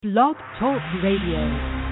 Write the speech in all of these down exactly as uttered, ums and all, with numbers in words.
Blog Talk Radio.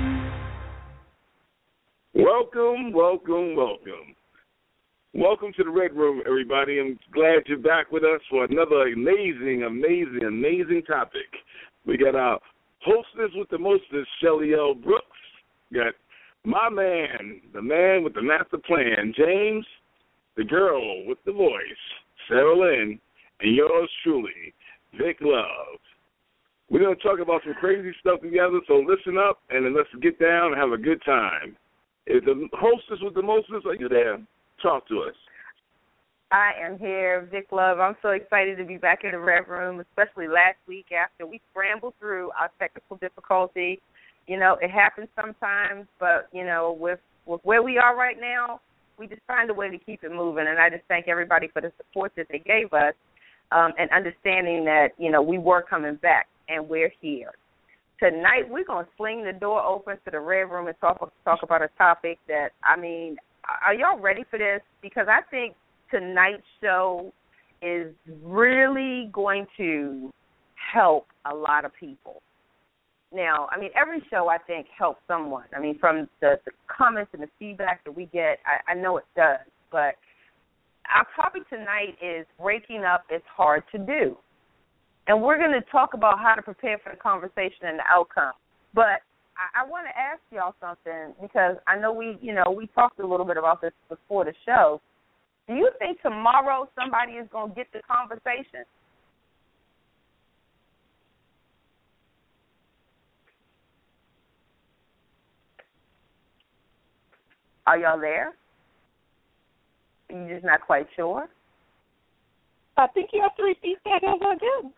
Welcome, welcome, welcome. Welcome to the Red Room, everybody. I'm glad you're back with us for another amazing, amazing, amazing topic. We got our hostess with the mostest, Shelly L. Brooks. We got my man, the man with the master plan, James, the girl with the voice, Sarah Lynn, and yours truly, Vic Love. We're going to talk about some crazy stuff together, so listen up and then let's get down and have a good time. If the hostess with the mostest, are you there? Talk to us. I am here, Vic Love. I'm so excited to be back in the Red Room, especially last week after we scrambled through our technical difficulty. You know, it happens sometimes, but, you know, with, with where we are right now, we just find a way to keep it moving. And I just thank everybody for the support that they gave us um, and understanding that, you know, we were coming back. And we're here. Tonight, we're going to sling the door open to the Red Room and talk, talk about a topic that, I mean, are y'all ready for this? Because I think tonight's show is really going to help a lot of people. Now, I mean, every show, I think, helps someone. I mean, from the, the comments and the feedback that we get, I, I know it does. But our topic tonight is breaking up is hard to do. And we're going to talk about how to prepare for the conversation and the outcome. But I, I want to ask y'all something because I know we, you know, we talked a little bit about this before the show. Do you think tomorrow somebody is going to get the conversation? Are y'all there? You're just not quite sure? I think you have to repeat that over again.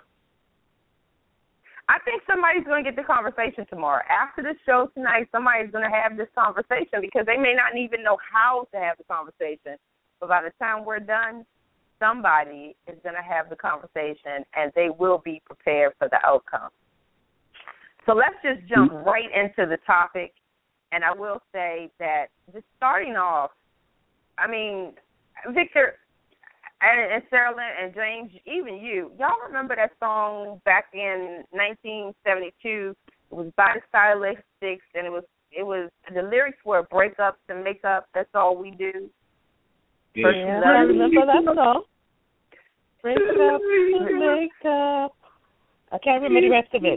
I think somebody's going to get the conversation tomorrow. After the show tonight, somebody's going to have this conversation because they may not even know how to have the conversation. But by the time we're done, somebody is going to have the conversation, and they will be prepared for the outcome. So let's just jump right into the topic. And I will say that just starting off, I mean, Victor and, and Sarah Lynn and James, even you, y'all remember that song back in nineteen seventy-two? It was by the Stylistics, and it was it was the lyrics were "break up to make up. That's all we do." Yeah, yeah I remember that song. Break up to make up. I can't remember the rest of it.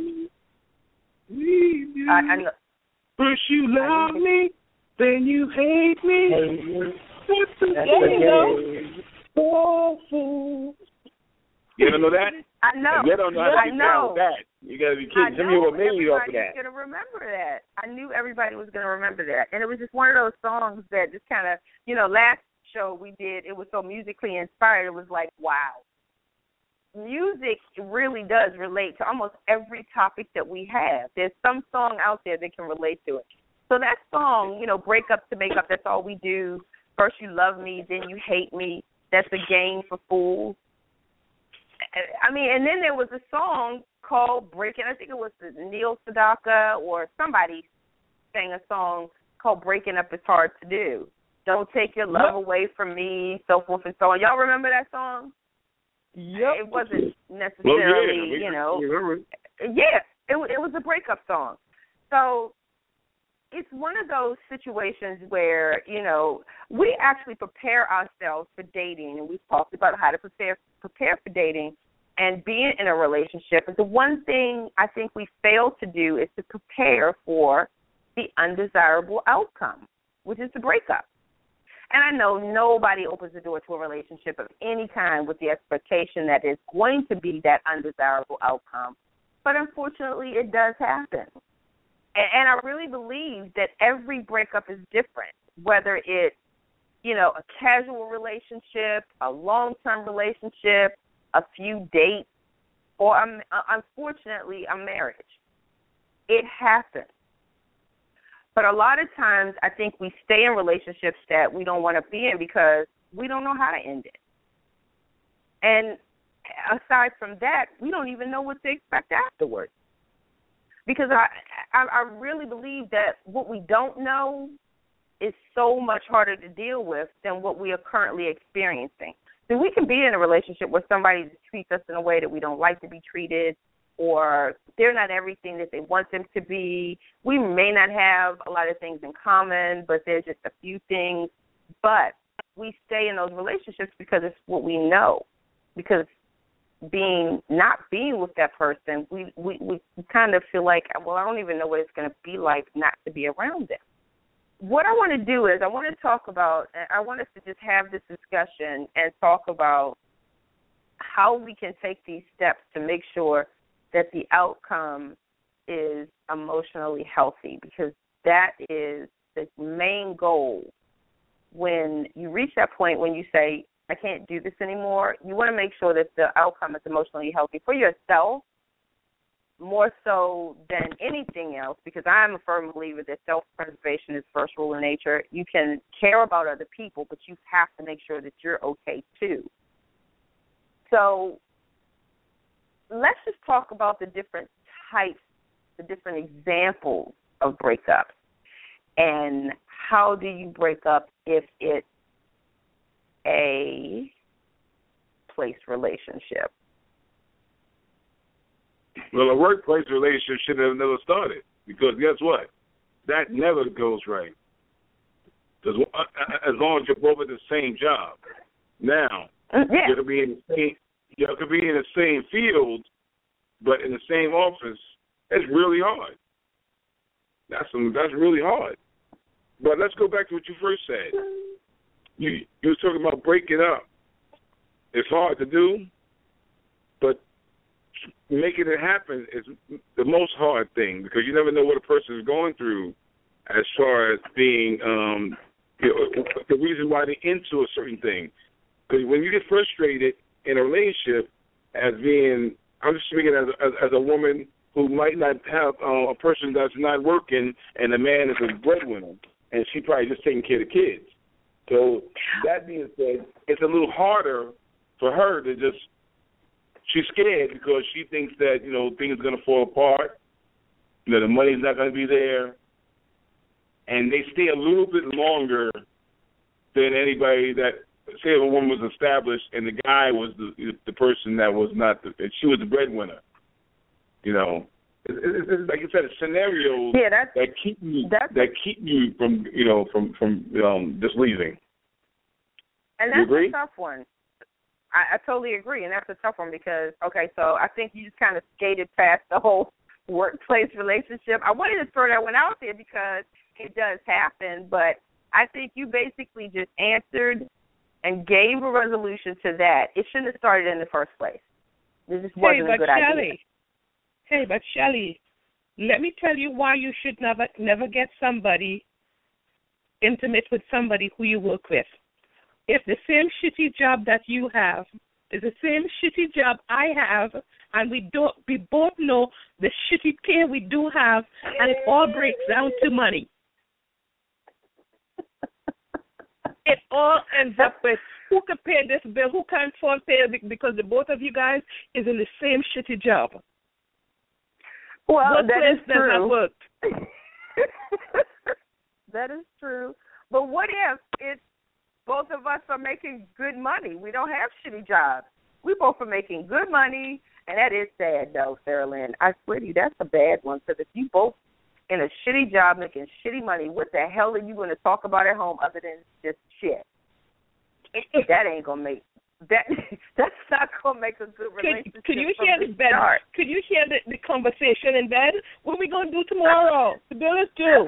I, I know. First you love me, then you hate me. There you go. You don't know that? I know. If you don't know how to I get know. down with that. You got to be kidding. Some of you were made off of that. Everybody's going to remember that. I knew everybody was going to remember that. And it was just one of those songs that just kind of, you know, last show we did, it was so musically inspired. It was like, wow. Music really does relate to almost every topic that we have. There's some song out there that can relate to it. So that song, you know, break up to make up, that's all we do. First you love me, then you hate me. That's a game for fools. I mean, and then there was a song called Breaking, I think it was Neil Sedaka or somebody sang a song called Breaking Up is Hard to Do. Don't take your love away from me, so forth and so on. Y'all remember that song? Yep. It wasn't necessarily, Well, yeah, we, you know. remember. Yeah, it, it was a breakup song. So it's one of those situations where, you know, we actually prepare ourselves for dating, and we've talked about how to prepare prepare for dating and being in a relationship. But the one thing I think we fail to do is to prepare for the undesirable outcome, which is the breakup. And I know nobody opens the door to a relationship of any kind with the expectation that it's going to be that undesirable outcome. But unfortunately, it does happen. And I really believe that every breakup is different, whether it's, you know, a casual relationship, a long-term relationship, a few dates, or, um, unfortunately, a marriage. It happens. But a lot of times I think we stay in relationships that we don't want to be in because we don't know how to end it. And aside from that, we don't even know what to expect afterwards. Because I, I I really believe that what we don't know is so much harder to deal with than what we are currently experiencing. So we can be in a relationship where somebody treats us in a way that we don't like to be treated. or they're not everything that they want them to be. We may not have a lot of things in common, but there's just a few things. But we stay in those relationships because it's what we know. Because being not being with that person, we, we, we kind of feel like, well, I don't even know what it's going to be like not to be around them. What I want to do is I want to talk about, I want us to just have this discussion and talk about how we can take these steps to make sure that the outcome is emotionally healthy, because that is the main goal. When you reach that point when you say, I can't do this anymore, you want to make sure that the outcome is emotionally healthy for yourself, more so than anything else, because I'm a firm believer that self-preservation is first rule in nature. You can care about other people, but you have to make sure that you're okay too. So let's just talk about the different types, the different examples of breakups, and how do you break up if it's a place relationship? Well, a workplace relationship should have never started, because guess what? That never goes right. Because as long as you're both at the same job. Now, yeah. you could be in the same, you could be in the same field, but in the same office. It's really hard. That's some, that's really hard. But let's go back to what you first said. You you were talking about breaking up. It's hard to do, but making it happen is the most hard thing, because you never know what a person is going through as far as being um, you know, the reason why they're into a certain thing. Because when you get frustrated in a relationship, as being, I'm just speaking as as, as a woman who might not have uh, a person that's not working, and the man is a breadwinner, and she probably just taking care of the kids. So that being said, it's a little harder for her to just, she's scared because she thinks that, you know, things are going to fall apart, you know, the money's not going to be there, and they stay a little bit longer than anybody that, say if a woman was established and the guy was the the person that was not, the, and she was the breadwinner, you know. It's, it's, like you said, it's scenarios yeah, that's, that keep you that's, that keep you from you know from from um, just leaving. And that's a tough one. I, I totally agree, and that's a tough one because okay, so I think you just kind of skated past the whole workplace relationship. I wanted to throw that one out there because it does happen, but I think you basically just answered and gave a resolution to that. It shouldn't have started in the first place. It just wasn't hey, a good Shelley, idea. Hey, but Shelley, let me tell you why you should never never get somebody intimate with somebody who you work with. If the same shitty job that you have is the same shitty job I have, and we don't, we both know the shitty pay we do have, and it all breaks down to money. It all ends up with who can pay this bill, who can't afford pay it, because the both of you guys is in the same shitty job. Well, Both that is does not true. work. That is true. But what if it's both of us are making good money? We don't have shitty jobs. We both are making good money, and that is sad, though, Sarah Lynn. I swear to you, that's a bad one, because if you both in a shitty job making shitty money, what the hell are you going to talk about at home other than just shit? That ain't going to make that. That's not going to make a good relationship. Could, could you hear the bed? Start. Could you hear the, the conversation in bed? What are we going to do tomorrow? The bill is due.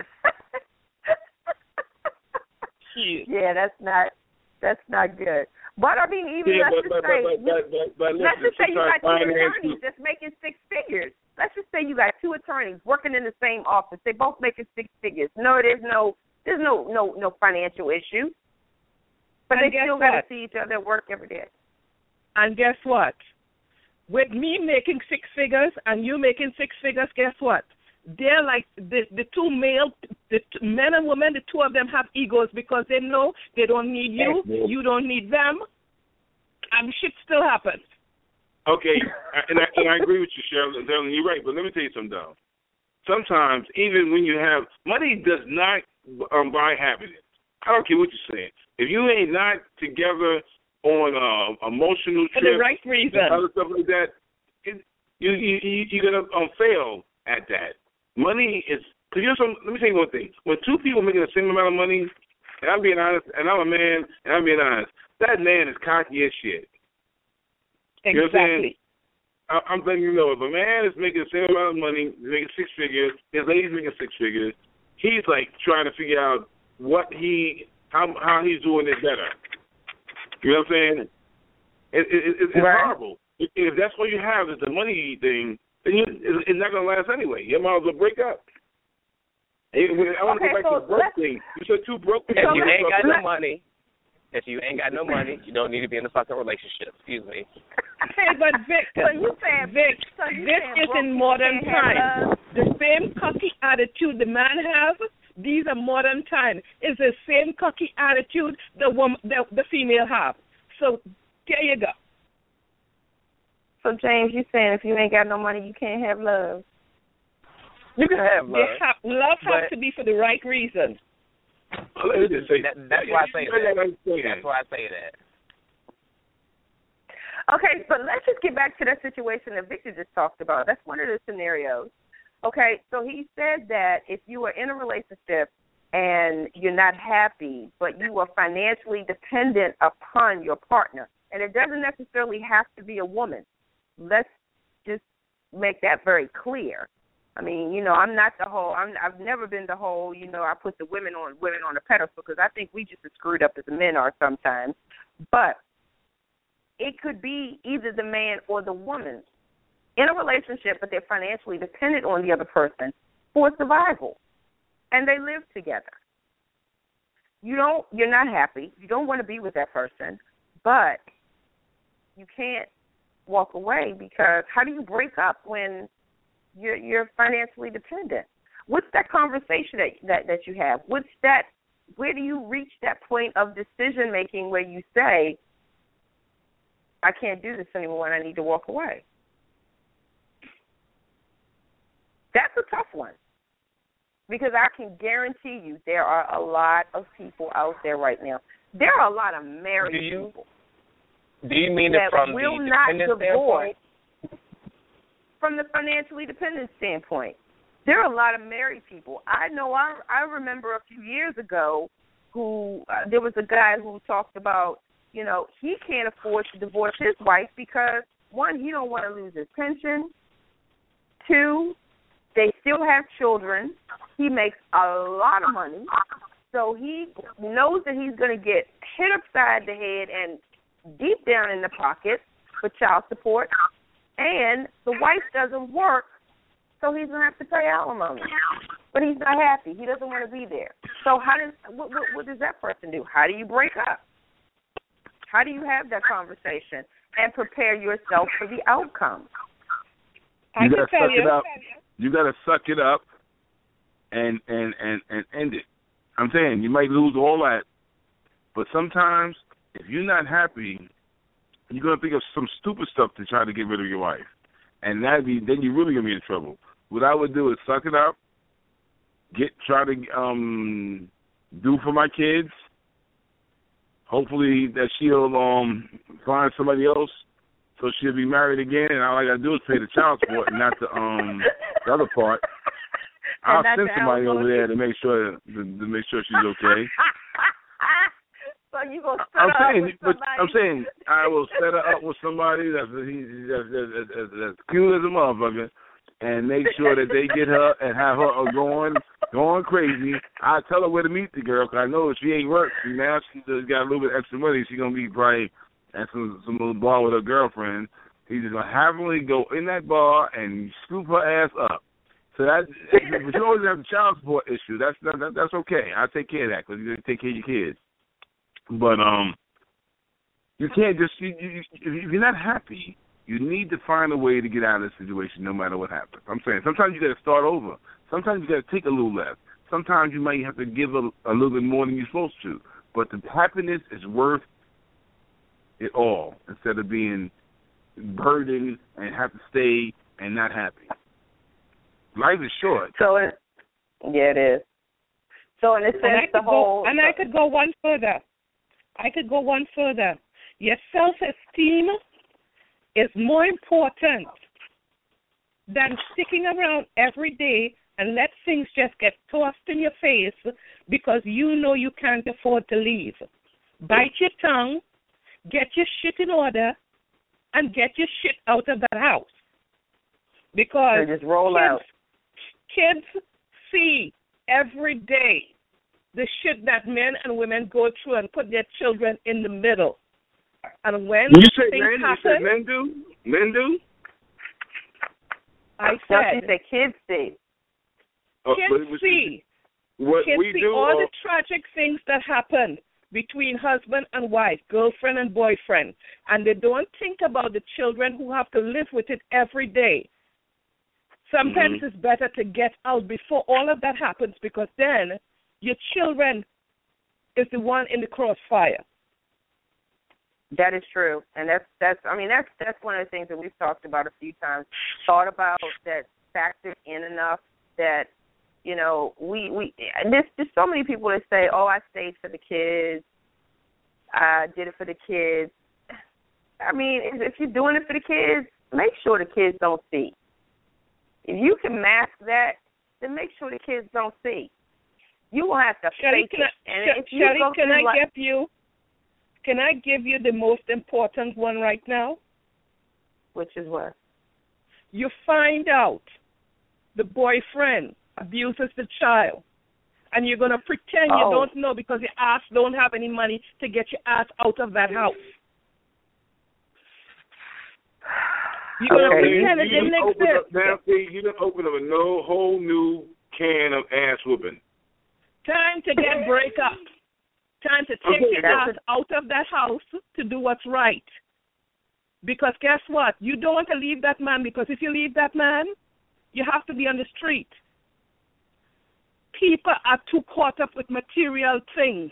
Yeah, that's not that's not good. But I mean, even yeah, let's but, just but, say, but, but, but, but let's listen, just say you got two finance attorneys that's making six figures. Let's just say you got two attorneys working in the same office. They both making six figures. No, there's no there's no no no financial issue. But and they still got to see each other at work every day. And guess what? With me making six figures and you making six figures, guess what? They're like the the two male, the t- men and women, the two of them have egos because they know they don't need you, you don't need them, and shit still happens. Okay, and I, and I agree with you, Cheryl. You're right, but let me tell you something, though. Sometimes, even when you have, money does not um, buy happiness. I don't care what you're saying. If you ain't not together on uh, emotional For trips, the right reason, and other stuff like that, it, you you you you're gonna um, fail at that. Money is because you're some. Let me tell you one thing. When two people making the same amount of money, and I'm being honest, and I'm a man, and I'm being honest, that man is cocky as shit. Exactly. You know what I'm saying? I, I'm letting you know, if a man is making the same amount of money, making six figures, his lady's making six figures, he's like trying to figure out what he, how how he's doing it better. You know what I'm saying? It, it, it, it's right. horrible. If, if that's all you have is the money thing, then you, it, it's not gonna last anyway. You might as well break up. I want to okay, go back so to the broke thing. You said two broke people. If you ain't got no money, if you ain't got no money, you don't need to be in a fucking relationship. Excuse me. Hey, but Victor, so you saying, Vic, so you this saying is in modern times. The same cocky attitude the man have, these are modern times. It's the same cocky attitude the woman, the, the female have. So there you go. So James, you saying if you ain't got no money, you can't have love? You can have love. Have, love has but, to be for the right reason. Let me just say, that, that's why I say that. That's why I say that. Okay, but let's just get back to that situation that Victor just talked about. That's one of the scenarios. Okay, so he said that if you are in a relationship and you're not happy, but you are financially dependent upon your partner, and it doesn't necessarily have to be a woman. Let's just make that very clear. I mean, you know, I'm not the whole. I'm, I've never been the whole. You know, I put the women on women on the pedestal because I think we just as screwed up as the men are sometimes. But it could be either the man or the woman in a relationship, but they're financially dependent on the other person for survival, and they live together. You don't. You're not happy. You don't want to be with that person, but you can't walk away because how do you break up when You're, you're financially dependent? What's that conversation that, that that you have? What's that? Where do you reach that point of decision making where you say, "I can't do this anymore, and I need to walk away"? That's a tough one because I can guarantee you there are a lot of people out there right now. There are a lot of married do you, people. Do you mean it from the dependent standpoint? From the financially dependent standpoint, there are a lot of married people. I know. I I remember a few years ago, who uh, there was a guy who talked about, you know, he can't afford to divorce his wife because one, he don't want to lose his pension. Two, they still have children. He makes a lot of money, so he knows that he's going to get hit upside the head and deep down in the pocket for child support. And the wife doesn't work, so he's going to have to pay alimony. But he's not happy. He doesn't want to be there. So how does what, what, what does that person do? How do you break up? How do you have that conversation and prepare yourself for the outcome? You got to suck you. it up. You got to suck it up and, and, and, and end it. I'm saying you might lose all that, but sometimes if you're not happy, you're going to think of some stupid stuff to try to get rid of your wife. And that'd be, then you're really going to be in trouble. What I would do is suck it up, get try to um, do for my kids. Hopefully that she'll um, find somebody else so she'll be married again. And all I got to do is pay the child support and not the, um, the other part. I'll send somebody over there to make sure to, to make sure she's okay. So you gonna set I'm her saying, up with but somebody? I'm saying I will set her up with somebody that's that's, that's, that's, that's cute as a motherfucker, and make sure that they get her and have her going going crazy. I tell her where to meet the girl because I know if she ain't worked, now she just got a little bit extra money. She gonna be probably at some some little bar with her girlfriend. He's just gonna happily go in that bar and scoop her ass up. So that, but you always have the child support issue. That's that, that's okay. I take care of that because you take care of your kids. But um, you can't just, you, you, if you're not happy, you need to find a way to get out of the situation no matter what happens. I'm saying sometimes you got to start over. Sometimes you got to take a little less. Sometimes you might have to give a, a little bit more than you're supposed to. But the happiness is worth it all instead of being burdened and have to stay and not happy. Life is short. So, it, yeah, it is. So in a sense, the whole... Go, and I could go one further. I could go one further. Your self-esteem is more important than sticking around every day and let things just get tossed in your face because you know you can't afford to leave. Bite your tongue, get your shit in order, and get your shit out of that house. Because so just roll kids, out. kids see every day the shit that men and women go through and put their children in the middle. And when you say things men, happen, you say men do? Men do? I No, said, she said kids see. Uh, kids but- but- see. What Kids we see do, all uh, the tragic things that happen between husband and wife, girlfriend and boyfriend, and they don't think about the children who have to live with it every day. Sometimes Mhm. it's better to get out before all of that happens, because then your children is the one in the crossfire. That is true, and that's that's. I mean, that's that's one of the things that we've talked about a few times. Thought about that, factored in enough that, you know, we we. And there's just so many people that say, "Oh, I stayed for the kids. I did it for the kids." I mean, if, if you're doing it for the kids, make sure the kids don't see. If you can mask that, then make sure the kids don't see. You will have to Shelly, fake can it. I, And if you Shelly, go can through I like, give you? Can I give you the most important one right now? which is what? You find out the boyfriend abuses the child, and you're going to pretend Oh. you don't know because your ass don't have any money to get your ass out of that house. You're going to Okay, pretend it you didn't done open exist. up, now, see, you done open up a no, whole new can of ass whooping. Time to get break up. Time to take Okay, your that's ass out of that house to do what's right. Because guess what? You don't want to leave that man, because if you leave that man, you have to be on the street. People are too caught up with material things.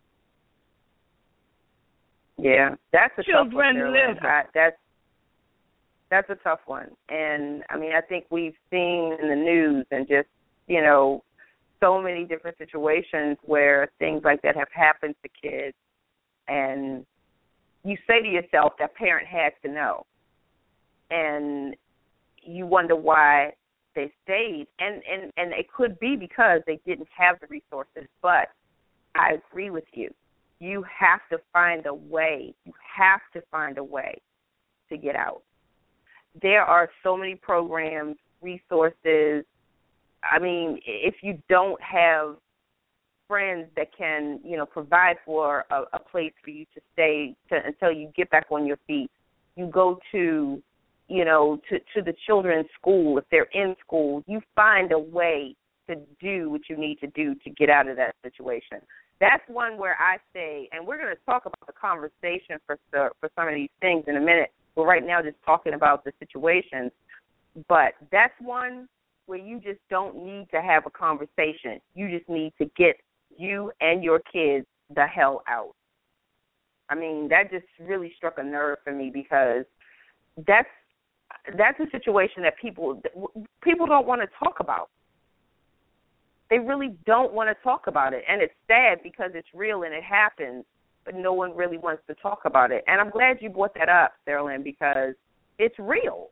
Yeah, that's a tough one. Children Carolyn. live. I, that's that's a tough one, and I mean, I think we've seen in the news and just, you know, so many different situations where things like that have happened to kids, and you say to yourself, that parent had to know, and you wonder why they stayed, and and and it could be because they didn't have the resources. But I agree with you. You have to find a way. You have to find a way to get out. There are so many programs, resources. I mean, if you don't have friends that can, you know, provide for a, a place for you to stay to, until you get back on your feet, you go to, you know, to, to the children's school. If they're in school, you find a way to do what you need to do to get out of that situation. That's one where I say, and we're going to talk about the conversation for for some of these things in a minute. We're right now just talking about the situations, but that's one where you just don't need to have a conversation. You just need to get you and your kids the hell out. I mean, that just really struck a nerve for me, because that's that's a situation that people people don't want to talk about. They really don't want to talk about it, and it's sad because it's real and it happens, but no one really wants to talk about it. And I'm glad you brought that up, Sarah Lynn, because it's real.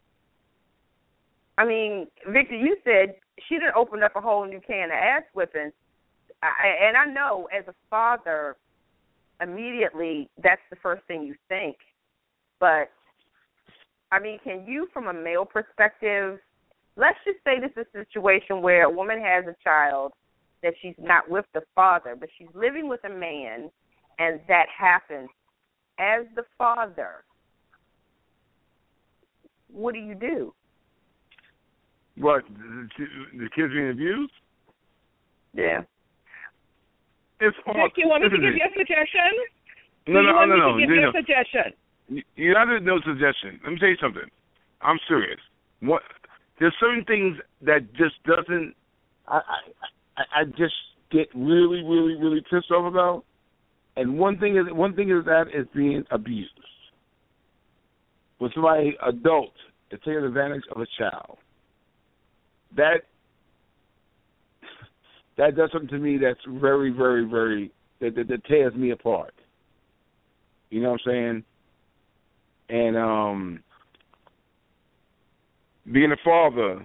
I mean, Victor, you said she done opened up a whole new can of ass whipping, I, and I know as a father, immediately that's the first thing you think. But, I mean, can you, from a male perspective, let's just say this is a situation where a woman has a child that she's not with the father, but she's living with a man, and that happens. As the father, what do you do? What, the, the kids being abused? Yeah. It's hard. Vic, you want me to Listen give me. you a suggestion? No, Do you no, want no, me no. to give no, you no. a suggestion? You- You're not a no suggestion. Let me tell you something. I'm serious. What? There's certain things that just doesn't. I I I I just get really, really, really pissed off about. And one thing is one thing is that is being abused. When somebody adult is taking advantage of a child, that that does something to me that's very, very, very that, that, that tears me apart. You know what I'm saying? And um, being a father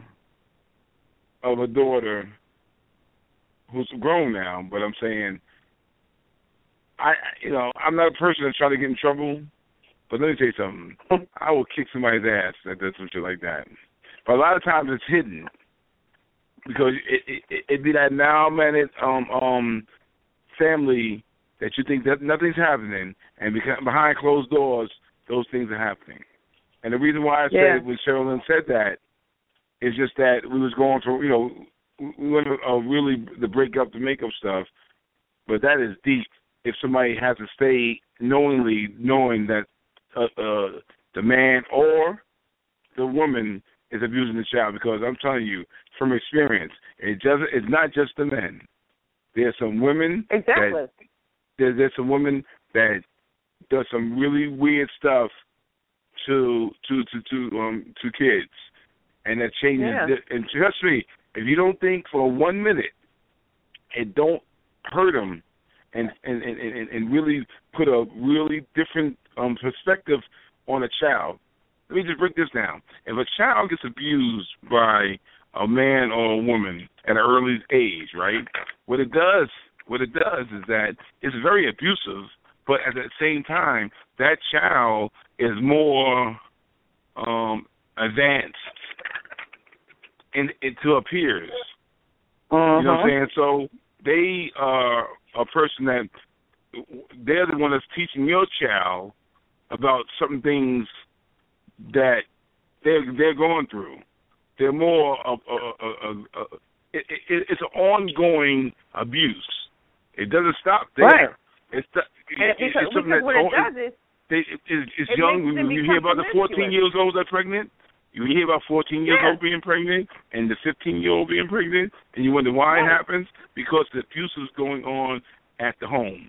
of a daughter who's grown now, but I'm saying, I, you know, I'm not a person that's trying to get in trouble, but let me tell you something. I will kick somebody's ass that does some shit like that. But a lot of times it's hidden because it it, it, it be that now, man, it, um, um, family that you think that nothing's happening, and because behind closed doors, those things are happening. And the reason why I yeah. said when Sherilyn said that is just that we was going through, you know, we went uh, really the breakup, the makeup stuff, but that is deep. If somebody has to stay knowingly knowing that uh, uh, the man or the woman is abusing the child, because I'm telling you from experience, it doesn't. It's not just the men. There's some women. Exactly. That, there's there's some women that does some really weird stuff to to to to um to kids, and that changes. Yeah. The, and trust me, if you don't think for one minute, it don't hurt them, and and and, and really put a really different um perspective on a child. Let me just break this down. If a child gets abused by a man or a woman at an early age, right? What it does, what it does is that it's very abusive, but at the same time, that child is more um, advanced in, into her peers. Uh-huh. You know what I'm saying? So they are a person that they're the one that's teaching your child about certain things that they're they're going through. They're more of a, a, a, a it, it, it's an ongoing abuse. It doesn't stop there. Right. It's the, and it, because, it's something because that what it does is they, it, it, it's it young. makes them You become hear about the fourteen years old that's pregnant. You hear about fourteen years yeah. old being pregnant and the fifteen year old being pregnant, and you wonder why right. it happens, because the abuse is going on at the home.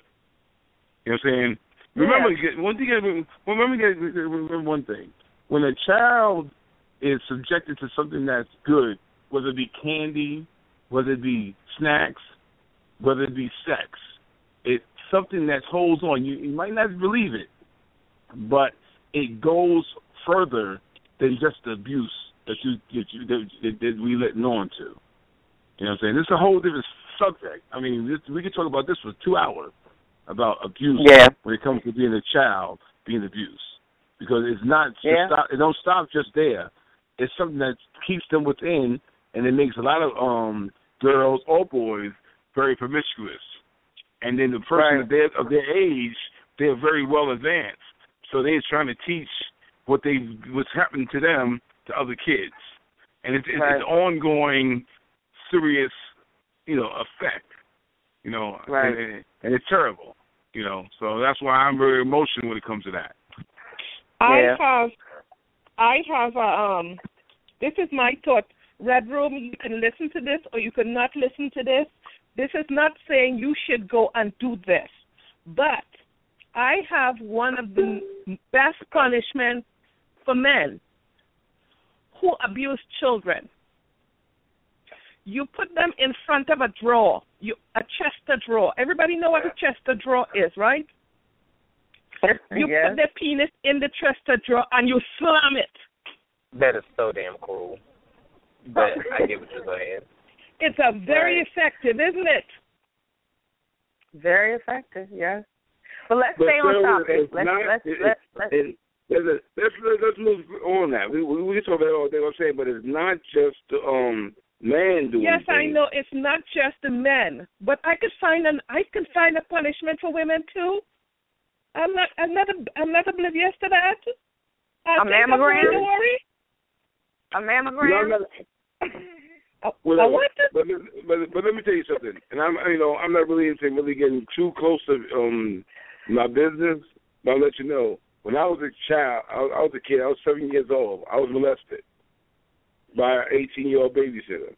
You know what I'm saying? Remember, yeah. one thing. Remember, remember one thing. When a child is subjected to something that's good, whether it be candy, whether it be snacks, whether it be sex, it's something that holds on. You, you might not believe it, but it goes further than just the abuse that you that, you, that, that we letting on to. You know what I'm saying? This is a whole different subject. I mean, this, we could talk about this for two hours about abuse yeah. when it comes to being a child being abused. Because it's not just yeah. stop, it don't stop just there. It's something that keeps them within, and it makes a lot of um, girls or boys very promiscuous. And then the person right. of, their, of their age, they're very well advanced, so they're trying to teach what they what's happening to them to other kids, and it's, it's right. an ongoing, serious, you know, effect. You know, right. and, and it's terrible. You know, so that's why I'm very emotional when it comes to that. I yeah. have, I have a, um, this is my thought. Red Room, you can listen to this or you can not listen to this. This is not saying you should go and do this, but I have one of the best punishments for men who abuse children. You put them in front of a drawer, you, a Chester drawer. Everybody know what a Chester drawer is, right? You yes. put their penis in the Chester drawer and you slam it. That is so damn cruel. But I get what you're saying. It's a very right. effective, isn't it? Very effective, yes. But let's but stay so on topic. Let's not, let's it, let's let's, it, let's, let's let's move on that. We we, we can talk about all day, I'm saying, but it's not just um man doing. Yes, things. I know it's not just the men, but I could find an I could find a punishment for women too. I'm not I'm not I'm not oblivious to that. I a mammogram. Don't worry. A mammogram. No, I, well, I want to. But, but but let me tell you something, and I'm you know I'm not really into really getting too close to um my business, but I'll let you know. When I was a child, I was, I was a kid. I was seven years old. I was molested by an eighteen-year-old babysitter.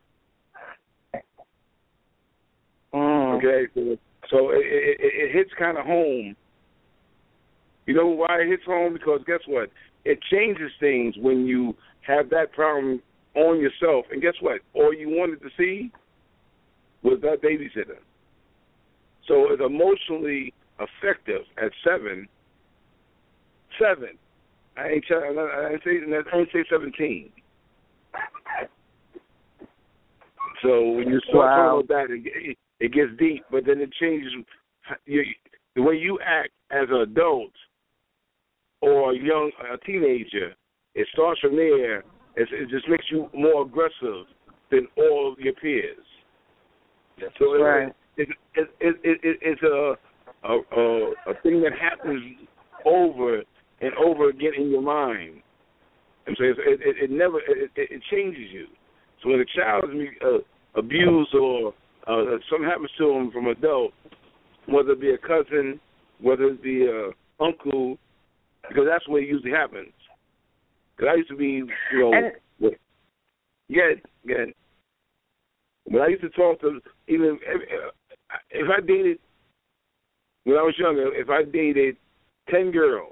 Mm. Okay, so, so it, it, it hits kind of home. You know why it hits home? Because guess what? It changes things when you have that problem on yourself. And guess what? All you wanted to see was that babysitter. So it's emotionally effective at seven. Seven. I ain't, I ain't say I ain't say seventeen. So when you start Wow. talking about that, it, it gets deep, but then it changes you, the way you act as an adult or a young a teenager. It starts from there. It's, it just makes you more aggressive than all of your peers. Yes. So it, Right. it, it, it, it, it, it's a, a a a thing that happens over and over again in your mind. And so it, it, it never it, it, it changes you. So when a child is uh, abused or uh, something happens to them from an adult, whether it be a cousin, whether it be a uncle, because that's where it usually happens. Because I used to be, you know, And- with, yeah, yeah. When I used to talk to, even if, if I dated, when I was younger, if I dated ten girls,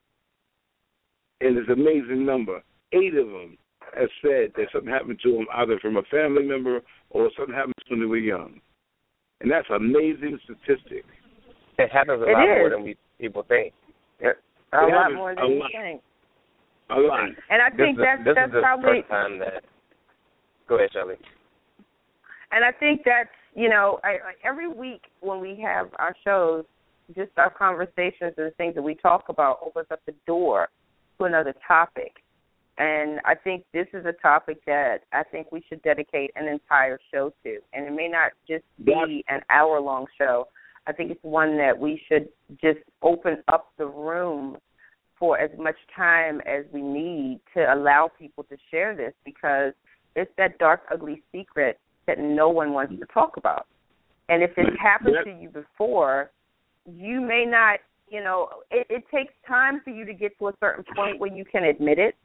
and it's an amazing number, eight of them have said that something happened to them either from a family member or something happened when they were young. And that's an amazing statistic. It happens a It lot more is. than we people think. A It lot happens more a than you lot. think. A lot. And I This think is, that's this that's is the probably first time that. Go ahead, Shelley. And I think that's, you know, I, I, every week when we have our shows, just our conversations and the things that we talk about opens up the door to another topic. And I think this is a topic that I think we should dedicate an entire show to. And it may not just be an hour-long show. I think it's one that we should just open up the room for as much time as we need to allow people to share this, because it's that dark, ugly secret that no one wants to talk about. And if it's happened to you before, you may not, you know, it, it takes time for you to get to a certain point where you can admit it.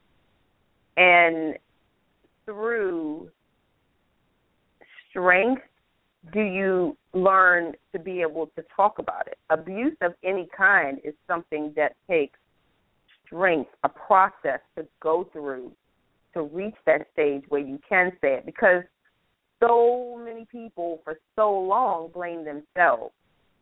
And through strength, do you learn to be able to talk about it? Abuse of any kind is something that takes strength, a process to go through to reach that stage where you can say it, because so many people for so long blame themselves.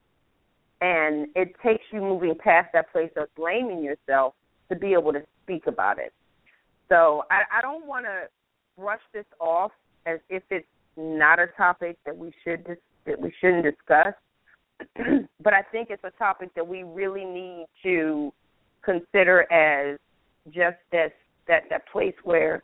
And it takes you moving past that place of blaming yourself to be able to speak about it. So I, I don't want to brush this off as if it's not a topic that we should dis- that we shouldn't discuss, but I think it's a topic that we really need to consider as just that that, that place where,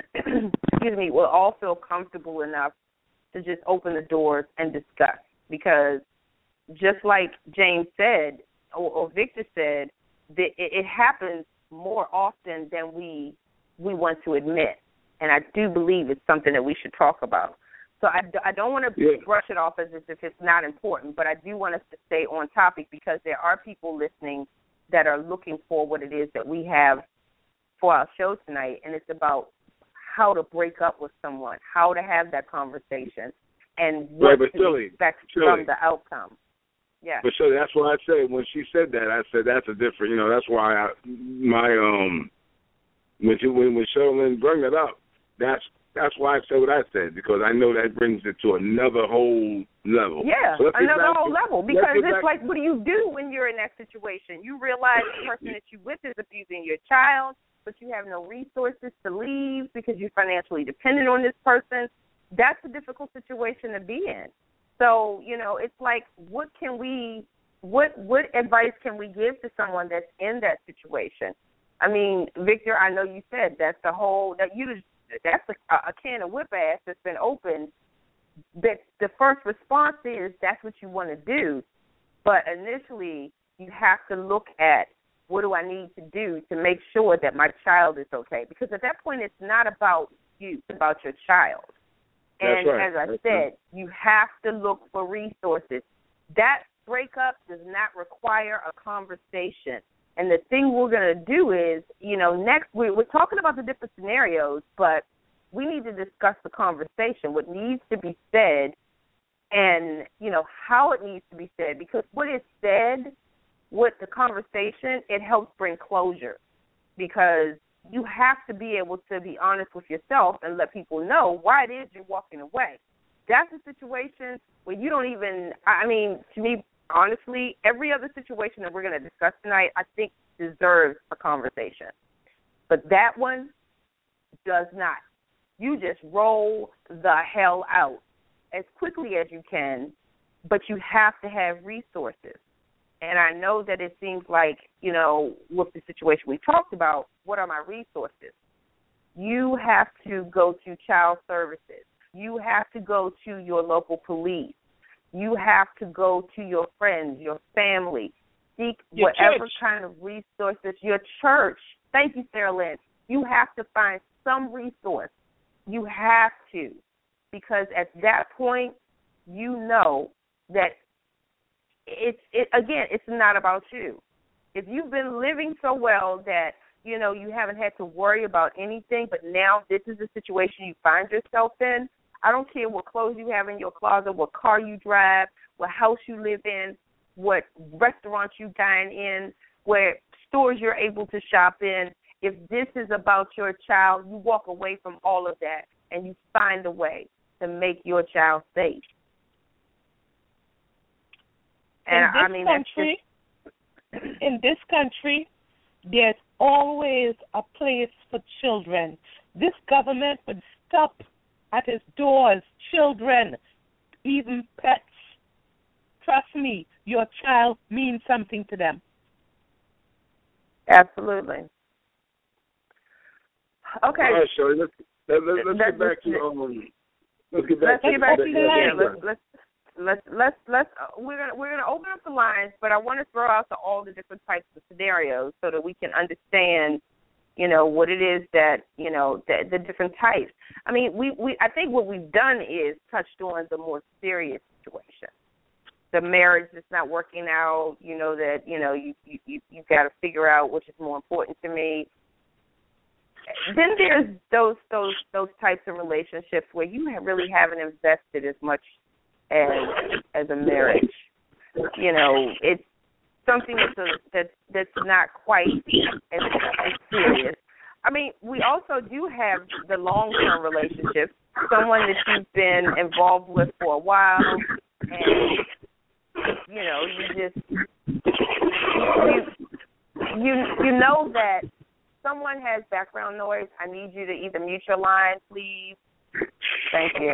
excuse me, we'll all feel comfortable enough to just open the doors and discuss. Because just like James said, or, or Victor said, that it, it happens more often than we we want to admit. And I do believe it's something that we should talk about. So I, I don't want to Yeah. brush it off as if it's not important, but I do want us to stay on topic, because there are people listening that are looking for what it is that we have for our show tonight, and it's about how to break up with someone, how to have that conversation, and what Right, but to Shirley, expect Shirley. from the outcome. Yeah. But so that's why I said, when she said that, I said that's a different, you know, that's why I, my, um, when she, when, when Sherilyn brought it up, that's, that's why I said what I said, because I know that brings it to another whole level. Yeah, So let's get another back whole to- level, let's because get it's back- like, what do you do when you're in that situation? You realize the person that you're with is abusing your child, but you have no resources to leave because you're financially dependent on this person. That's a difficult situation to be in. So, you know, it's like, what can we, what what advice can we give to someone that's in that situation? I mean, Victor, I know you said that's the whole, that you that's a, a can of whip ass that's been opened. That the first response is that's what you want to do, but initially you have to look at, what do I need to do to make sure that my child is okay? Because at that point, it's not about you, it's about your child. And That's right. as I That's said, right. you have to look for resources. That breakup does not require a conversation. And the thing we're going to do is, you know, next we, we're talking about the different scenarios, but we need to discuss the conversation, what needs to be said, and, you know, how it needs to be said. Because what is said with the conversation, it helps bring closure. Because you have to be able to be honest with yourself and let people know why it is you're walking away. That's a situation where you don't even, I mean, to me, honestly, every other situation that we're going to discuss tonight, I think deserves a conversation. But that one does not. You just roll the hell out as quickly as you can, but you have to have resources. And I know that it seems like, you know, with the situation we talked about, what are my resources? You have to go to child services. You have to go to your local police. You have to go to your friends, your family. Seek your whatever church. kind of resources, your church. Thank you, Sarah Lynn. You have to find some resource. You have to, because at that point, you know that it's, it, again, it's not about you. If you've been living so well that, you know, you haven't had to worry about anything, but now this is the situation you find yourself in, I don't care what clothes you have in your closet, what car you drive, what house you live in, what restaurants you dine in, what stores you're able to shop in. If this is about your child, you walk away from all of that and you find a way to make your child safe. And in this I mean, country, that's just... in this country, there's always a place for children. This government would stop at its doors, children, even pets. Trust me, your child means something to them. Absolutely. Okay. All right, Shirley, let's, let, let, let's Let's get back to um. Let's get back Let's to get back to the the line. yeah, let's let's let's let's let's uh, we're gonna we're gonna open up the lines, but I want to throw out to all the different types of scenarios so that we can understand, you know, what it is that, you know, the, the different types. I mean, we, we I think what we've done is touched on the more serious situation. The marriage that's not working out, you know, that, you know, you you you you've got to figure out which is more important to me. Then there's those those those types of relationships where you have really haven't invested as much as as a marriage. You know, it's something that's a, that's that's not quite as, as serious. I mean, we also do have the long-term relationships, someone that you've been involved with for a while, and you know, you just you you you know that someone has background noise. I need you to either mute your line, please. Thank you.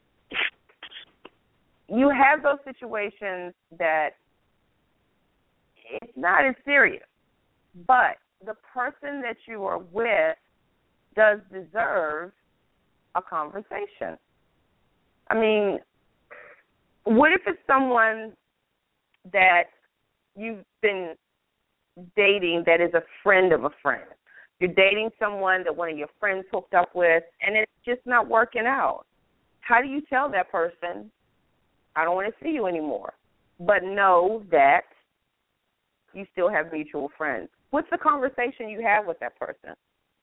You have those situations that it's not as serious, but the person that you are with does deserve a conversation. I mean, what if it's someone that you've been dating that is a friend of a friend? You're dating someone that one of your friends hooked up with, and it's just not working out. How do you tell that person, I don't want to see you anymore, but know that you still have mutual friends? What's the conversation you have with that person?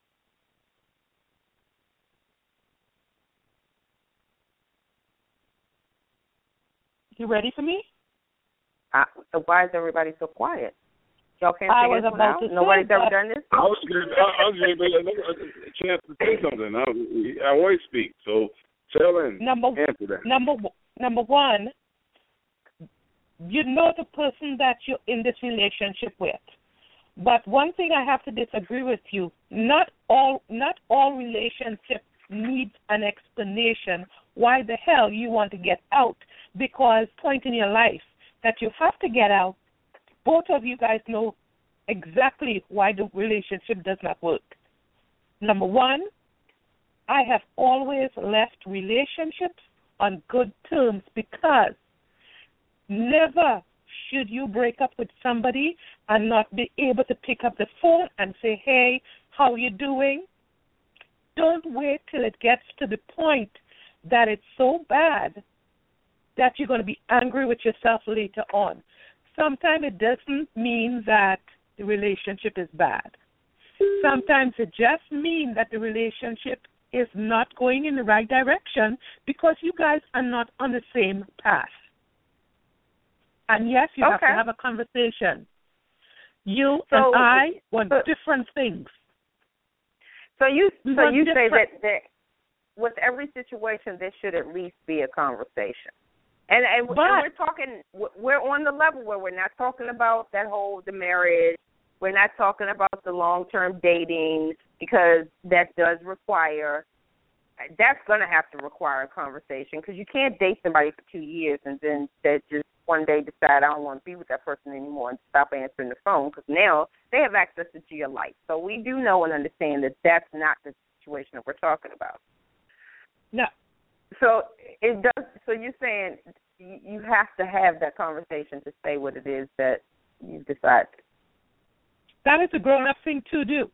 You ready for me? Uh, I, why is everybody so quiet? Y'all can't I figure was this one about out? to say Nobody's ever that. done this? I was gonna, I, I was gonna a chance to say something. I, I always speak, so tell in. Number answer that. number number one, you know the person that you're in this relationship with. But one thing I have to disagree with you: not all not all relationships need an explanation why the hell you want to get out, because point in your life that you have to get out. Both of you guys know exactly why the relationship does not work. Number one, I have always left relationships on good terms, because never should you break up with somebody and not be able to pick up the phone and say, hey, how you doing? Don't wait till it gets to the point that it's so bad that you're going to be angry with yourself later on. Sometimes it doesn't mean that the relationship is bad. Sometimes it just means that the relationship is not going in the right direction because you guys are not on the same path. And yes, you okay. have to have a conversation. You so, and I want so, different things. So you We so want you say different- that, that with every situation there should at least be a conversation. And, and, but, and we're talking, we're on the level where we're not talking about that whole, the marriage. We're not talking about the long-term dating, because that does require that's going to have to require a conversation because you can't date somebody for two years and then they just one day decide I don't want to be with that person anymore and stop answering the phone because now they have access to your life. So we do know and understand that that's not the situation that we're talking about. No. So it does. So you're saying you have to have that conversation to say what it is that you've decided. That is a grown-up thing to do.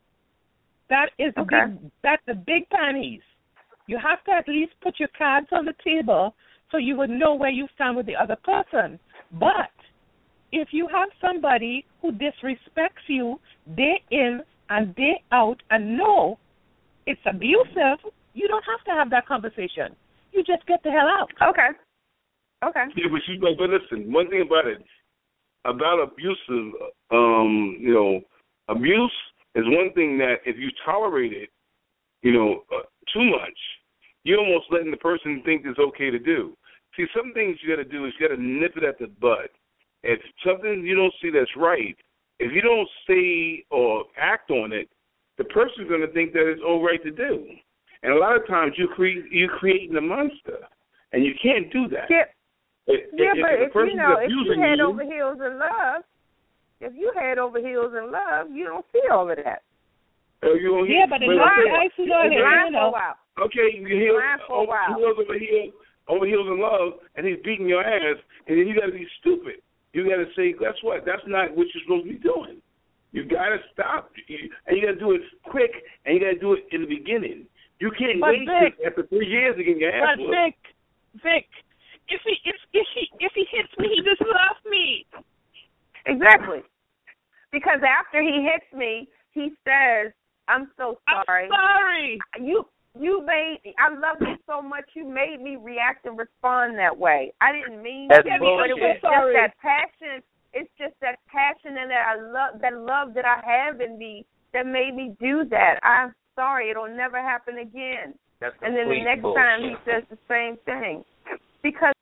That is a okay. big. That's the big panties. You have to at least put your cards on the table so you would know where you stand with the other person. But if you have somebody who disrespects you day in and day out and know it's abusive, you don't have to have that conversation. You just get the hell out. Okay. Okay. Yeah, but you but listen, one thing about it, about abusive, um, you know, abuse is one thing that if you tolerate it, you know, uh, too much, you're almost letting the person think it's okay to do. See, some things you got to do is you got to nip it at the bud. If something you don't see that's right, if you don't say or act on it, the person's going to think that it's all right to do. And a lot of times you create you're creating a monster, and you can't do that. Yeah, if, yeah if but if you know, if you head you, over heels in love, if you head over heels in love, you don't see all of that. Uh, you don't yeah, but in my eyes, you know, you know. Okay, you heels for a over, while. heels over heels, over heels in love, and he's beating your ass, and then you got to be stupid. You got to say, guess what? That's not what you're supposed to be doing. You got to stop, you, and you got to do it quick, and you got to do it in the beginning. You can't but wait Vic, after three years to get your ass But Vic, Vic, if he if if he if he hits me, he just loves me. Exactly. Because after he hits me, he says, "I'm so sorry. I'm sorry. You you made I love you so much. You made me react and respond that way. I didn't mean to, That's but it was sorry. just that passion. It's just that passion and that I love that love that I have in me that made me do that. I'm sorry. It'll never happen again." That's and then the next bullshit. time he says the same thing because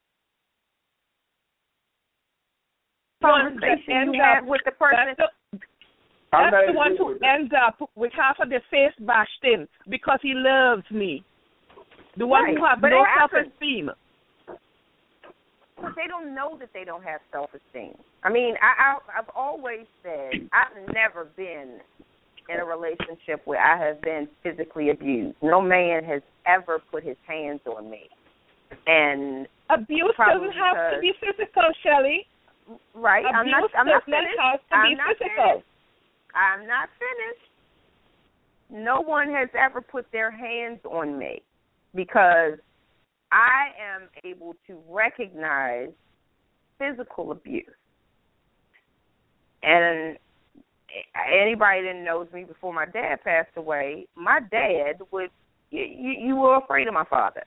conversation you have with the person. That's the, that's the one who ends up with half of their face bashed in because he loves me. The one right. who has but no happens, self-esteem. But they don't know that they don't have self-esteem. I mean, I, I, I've always said I've never been in a relationship where I have been physically abused. No man has ever put his hands on me. And abuse doesn't have to be physical, Shelley. Right. Abuse I'm not, I'm not does not finished. have to I'm be not physical. Finished. I'm not finished. No one has ever put their hands on me because I am able to recognize physical abuse. And anybody that knows me before my dad passed away, my dad was, you, you were afraid of my father.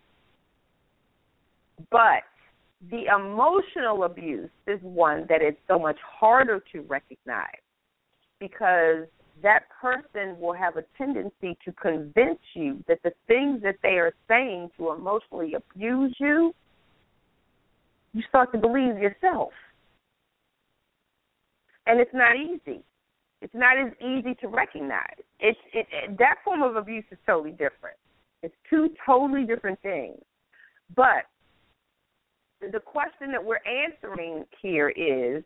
But the emotional abuse is one that is so much harder to recognize because that person will have a tendency to convince you that the things that they are saying to emotionally abuse you, you start to believe yourself. And it's not easy. It's not as easy to recognize. It's, it, it, that form of abuse is totally different. It's two totally different things. But the question that we're answering here is,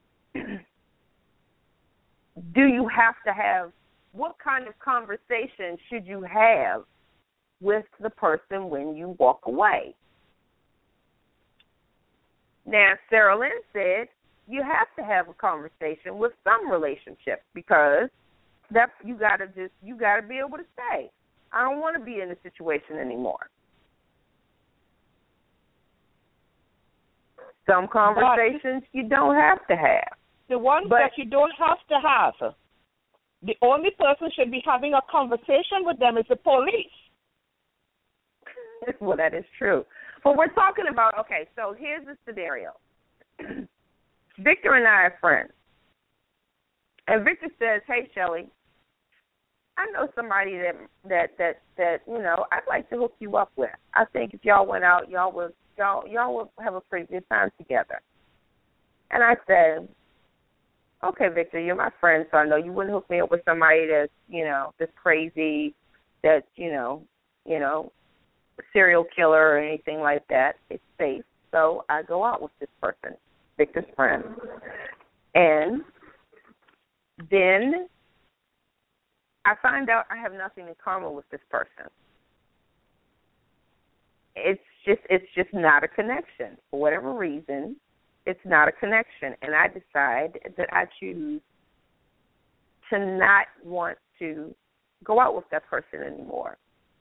do you have to have, what kind of conversation should you have with the person when you walk away? Now, Sarah Lynn said, you have to have a conversation with some relationship because that you gotta just you gotta be able to say, I don't want to be in this situation anymore. Some conversations but you don't have to have. The ones but, that you don't have to have, the only person should be having a conversation with them is the police. Well, that is true. But we're talking about, okay, so here's the scenario. Victor and I are friends. And Victor says, hey, Shelley, I know somebody that, that, that, that, you know, I'd like to hook you up with. I think if y'all went out, y'all would, y'all, y'all would have a pretty good time together. And I said, okay, Victor, you're my friend, so I know you wouldn't hook me up with somebody that's, you know, that's crazy, that, you know, you know, serial killer or anything like that. It's safe. So I go out with this person, Victor's friend. And then I find out I have nothing in common with this person. It's just it's just not a connection. For whatever reason, it's not a connection. And I decide that I choose to not want to go out with that person anymore.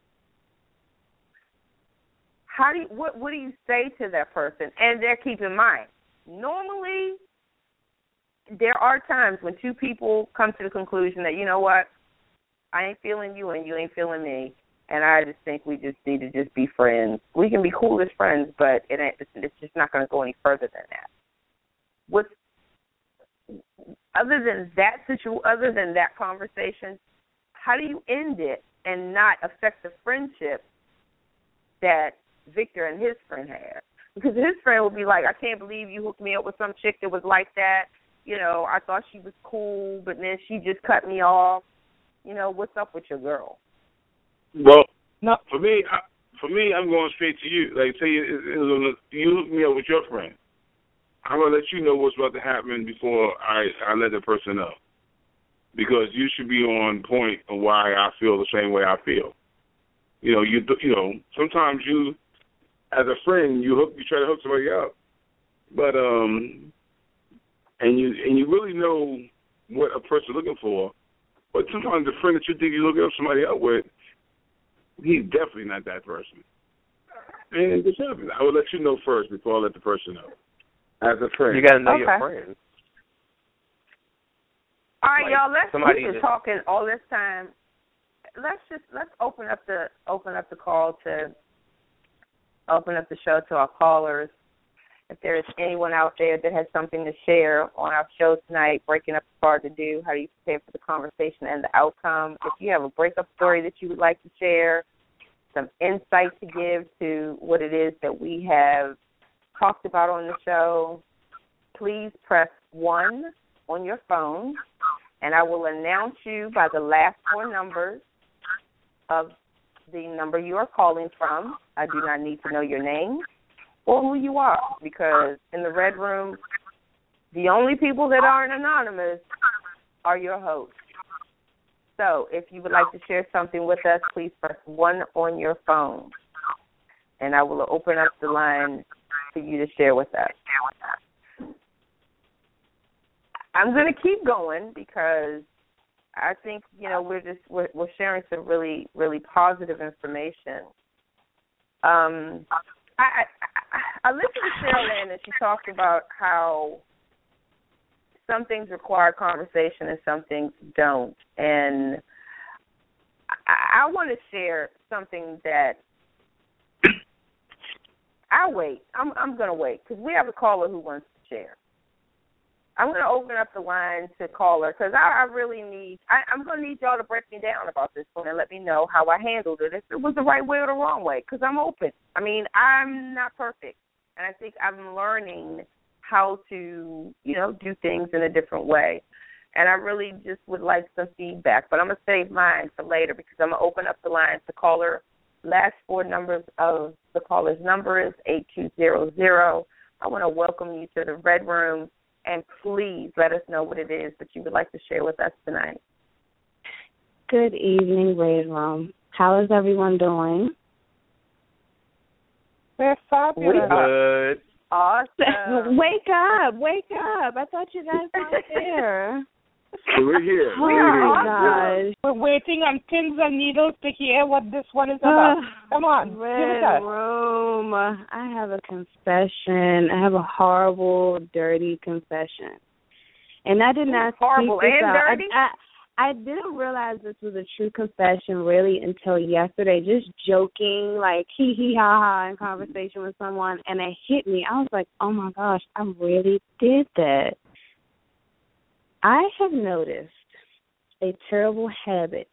How do you, what what do you say to that person? And there, keep in mind, normally there are times when two people come to the conclusion that, you know what, I ain't feeling you and you ain't feeling me, and I just think we just need to just be friends. We can be cool as friends, but it ain't, it's just not going to go any further than that. What's other than that situ, other than that conversation, how do you end it and not affect the friendship that Victor and his friend had? Because his friend would be like, I can't believe you hooked me up with some chick that was like that. You know, I thought she was cool, but then she just cut me off. You know, what's up with your girl? Well, No. for me, I, for me, I'm going straight to you. Like, say it, it, it, you hook me up with your friend. I'm gonna let you know what's about to happen before I, I let the person know, because you should be on point of why I feel the same way I feel. You know, you you know, sometimes you, as a friend, you hook you try to hook somebody up, but um, and you and you really know what a person's looking for, but sometimes the friend that you think you're looking up somebody up with, he's definitely not that person. And this happens. I would let you know first before I let the person know. As a friend. You got to know Okay. your friends. All right, Like, y'all. Let's somebody keep just- talking all this time. Let's just let's open up the open up the call to open up the show to our callers. If there is anyone out there that has something to share on our show tonight, breaking up is hard to do. How do you prepare for the conversation and the outcome? If you have a breakup story that you would like to share, some insight to give to what it is that we have talked about on the show, please press one on your phone, and I will announce you by the last four numbers of the number you are calling from. I do not need to know your name or who you are, because in the Red Room, the only people that aren't anonymous are your hosts. So if you would like to share something with us, please press one on your phone, and I will open up the line for you to share with us. I'm going to keep going because I think, you know, we're just we're, we're sharing some really, really positive information. Um, I, I, I listened to Cheryl Lynn, and she talked about how some things require conversation and some things don't. And I, I want to share something that I'll wait. I'm, I'm going to wait because we have a caller who wants to share. I'm going to open up the line to caller because I, I really need, I, I'm going to need y'all to break me down about this one and let me know how I handled it, if it was the right way or the wrong way, because I'm open. I mean, I'm not perfect, and I think I'm learning how to, you know, do things in a different way. And I really just would like some feedback, but I'm going to save mine for later because I'm going to open up the line to caller. Last four numbers of the caller's number is eight two zero zero. I want to welcome you to the Red Room. And please let us know what it is that you would like to share with us tonight. Good evening, Red Room. How is everyone doing? We're fabulous. Good. Awesome. Wake up, wake up. I thought you guys weren't there. So we're here. Oh, We're here. my gosh. We're waiting on pins and needles to hear what this one is about. Come on, give it Red us. Room. I have a confession. I have a horrible, dirty confession. And I did not Horrible speak this and out. dirty? I, I, I didn't realize this was a true confession really until yesterday, just joking, like hee hee ha ha in conversation with someone, and it hit me. I was like, oh, my gosh, I really did that. I have noticed a terrible habit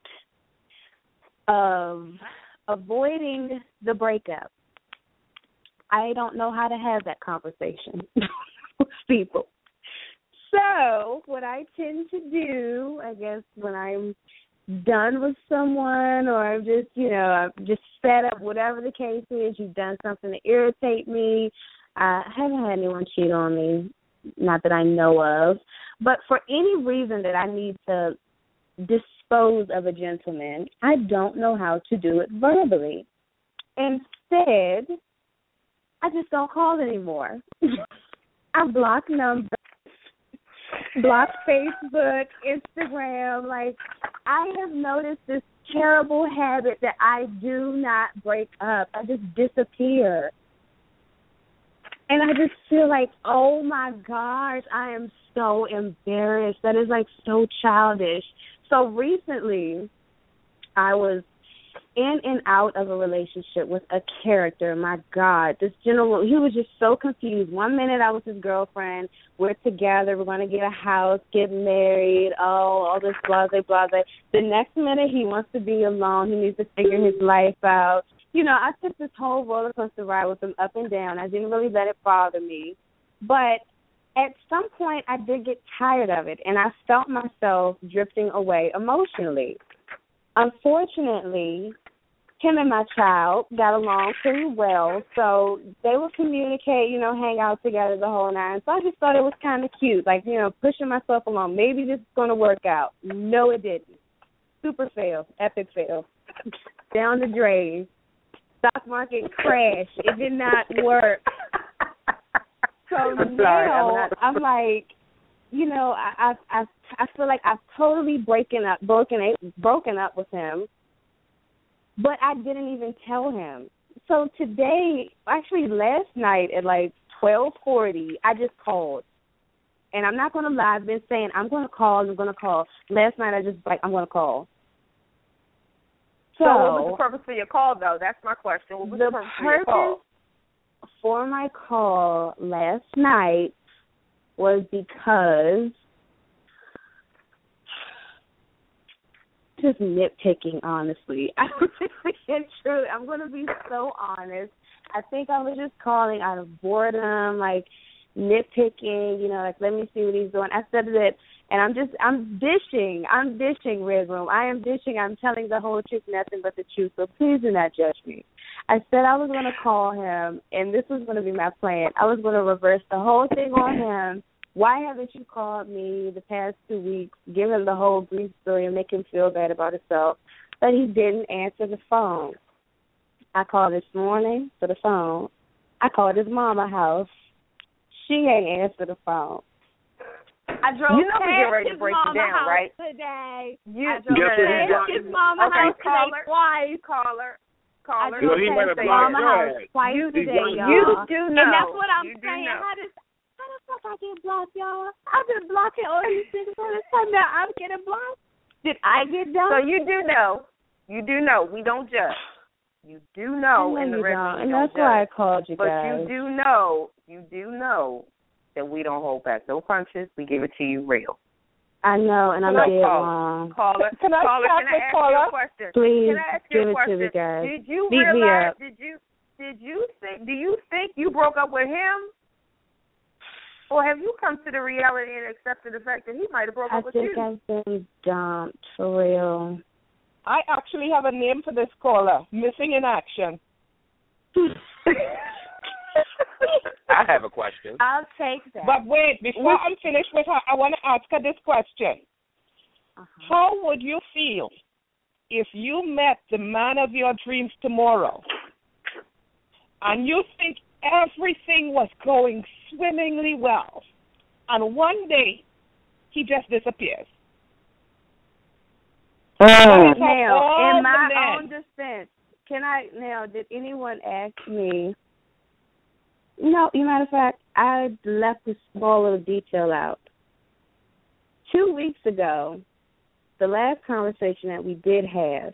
of avoiding the breakup. I don't know how to have that conversation with people. So what I tend to do, I guess, when I'm done with someone, or I'm just, you know, I'm just fed up, whatever the case is, you've done something to irritate me. I haven't had anyone cheat on me, not that I know of. But for any reason that I need to dispose of a gentleman, I don't know how to do it verbally. Instead, I just don't call anymore. I block numbers, block Facebook, Instagram. Like, I have noticed this terrible habit that I do not break up. I just disappear. And I just feel like, oh, my gosh, I am so embarrassed. That is, like, so childish. So recently, I was in and out of a relationship with a character. My God, this gentleman, he was just so confused. One minute I was his girlfriend. We're together. We're going to get a house, get married. Oh, all this blase, blase. The next minute he wants to be alone. He needs to figure his life out. You know, I took this whole roller coaster ride with him up and down. I didn't really let it bother me. But at some point I did get tired of it, and I felt myself drifting away emotionally. Unfortunately, him and my child got along pretty well, so they would communicate, you know, hang out together the whole nine. So I just thought it was kind of cute, like, you know, pushing myself along. Maybe this is going to work out. No, it didn't. Super fail, epic fail. Down the drain. Stock market crash. It did not work. So I'm now sorry, I'm, not... I'm like, you know, I I I I feel like I've totally broken up, broken broken up with him, but I didn't even tell him. So today, actually last night at like twelve forty, I just called, and I'm not going to lie. I've been saying I'm going to call. I'm going to call. Last night I just like I'm going to call. So, so what was the purpose for your call, though? That's my question. What was the, the purpose, purpose for your call? For my call last night was because just nitpicking, honestly. I'm true. I'm going to be so honest. I think I was just calling out of boredom, like nitpicking, you know, like let me see what he's doing. I said that, and I'm just, I'm dishing. I'm dishing, Red Room. I am dishing. I'm telling the whole truth, nothing but the truth. So please do not judge me. I said I was going to call him, and this was going to be my plan. I was going to reverse the whole thing on him. Why haven't you called me the past two weeks, give him the whole brief story and make him feel bad about himself? But he didn't answer the phone. I called this morning for the phone. I called his mama house. She ain't answered the phone. I drove you know we get ready to break you down, right? Today. You I drove past his mama okay, house call today her. twice. Call her. Call her. I drove No, past his mama house twice you, today, y'all. You do know. And that's what I'm you saying. Know. How does how the fuck I get blocked, y'all? I've been blocking all these things all this time. Now I'm getting blocked. Did I get done? So you do know. You do know. We don't judge. You do know, I know in the you red don't, room, and don't that's why I judge. called you but guys. But you do know. You do know that we don't hold back no punches. We give it to you real. I know, and I'm so dead call, wrong. Caller, can I caller, start can I with ask caller? you a question? Please can I ask you give a it question? to me, guys. Did you Beat me realize? up. Did you did you think? Do you think you broke up with him, or have you come to the reality and accepted the fact that he might have broke I up with think you? I've been dumped for real. I actually have a name for this caller, Missing in Action. I have a question. I'll take that. But wait, before I'm finished with her, I want to ask her this question. Uh-huh. How would you feel if you met the man of your dreams tomorrow and you think everything was going swimmingly well, and one day he just disappears? Oh. Now, in my own defense, can I, now, did anyone ask me, no, you matter of fact, I left this small little detail out. Two weeks ago, the last conversation that we did have,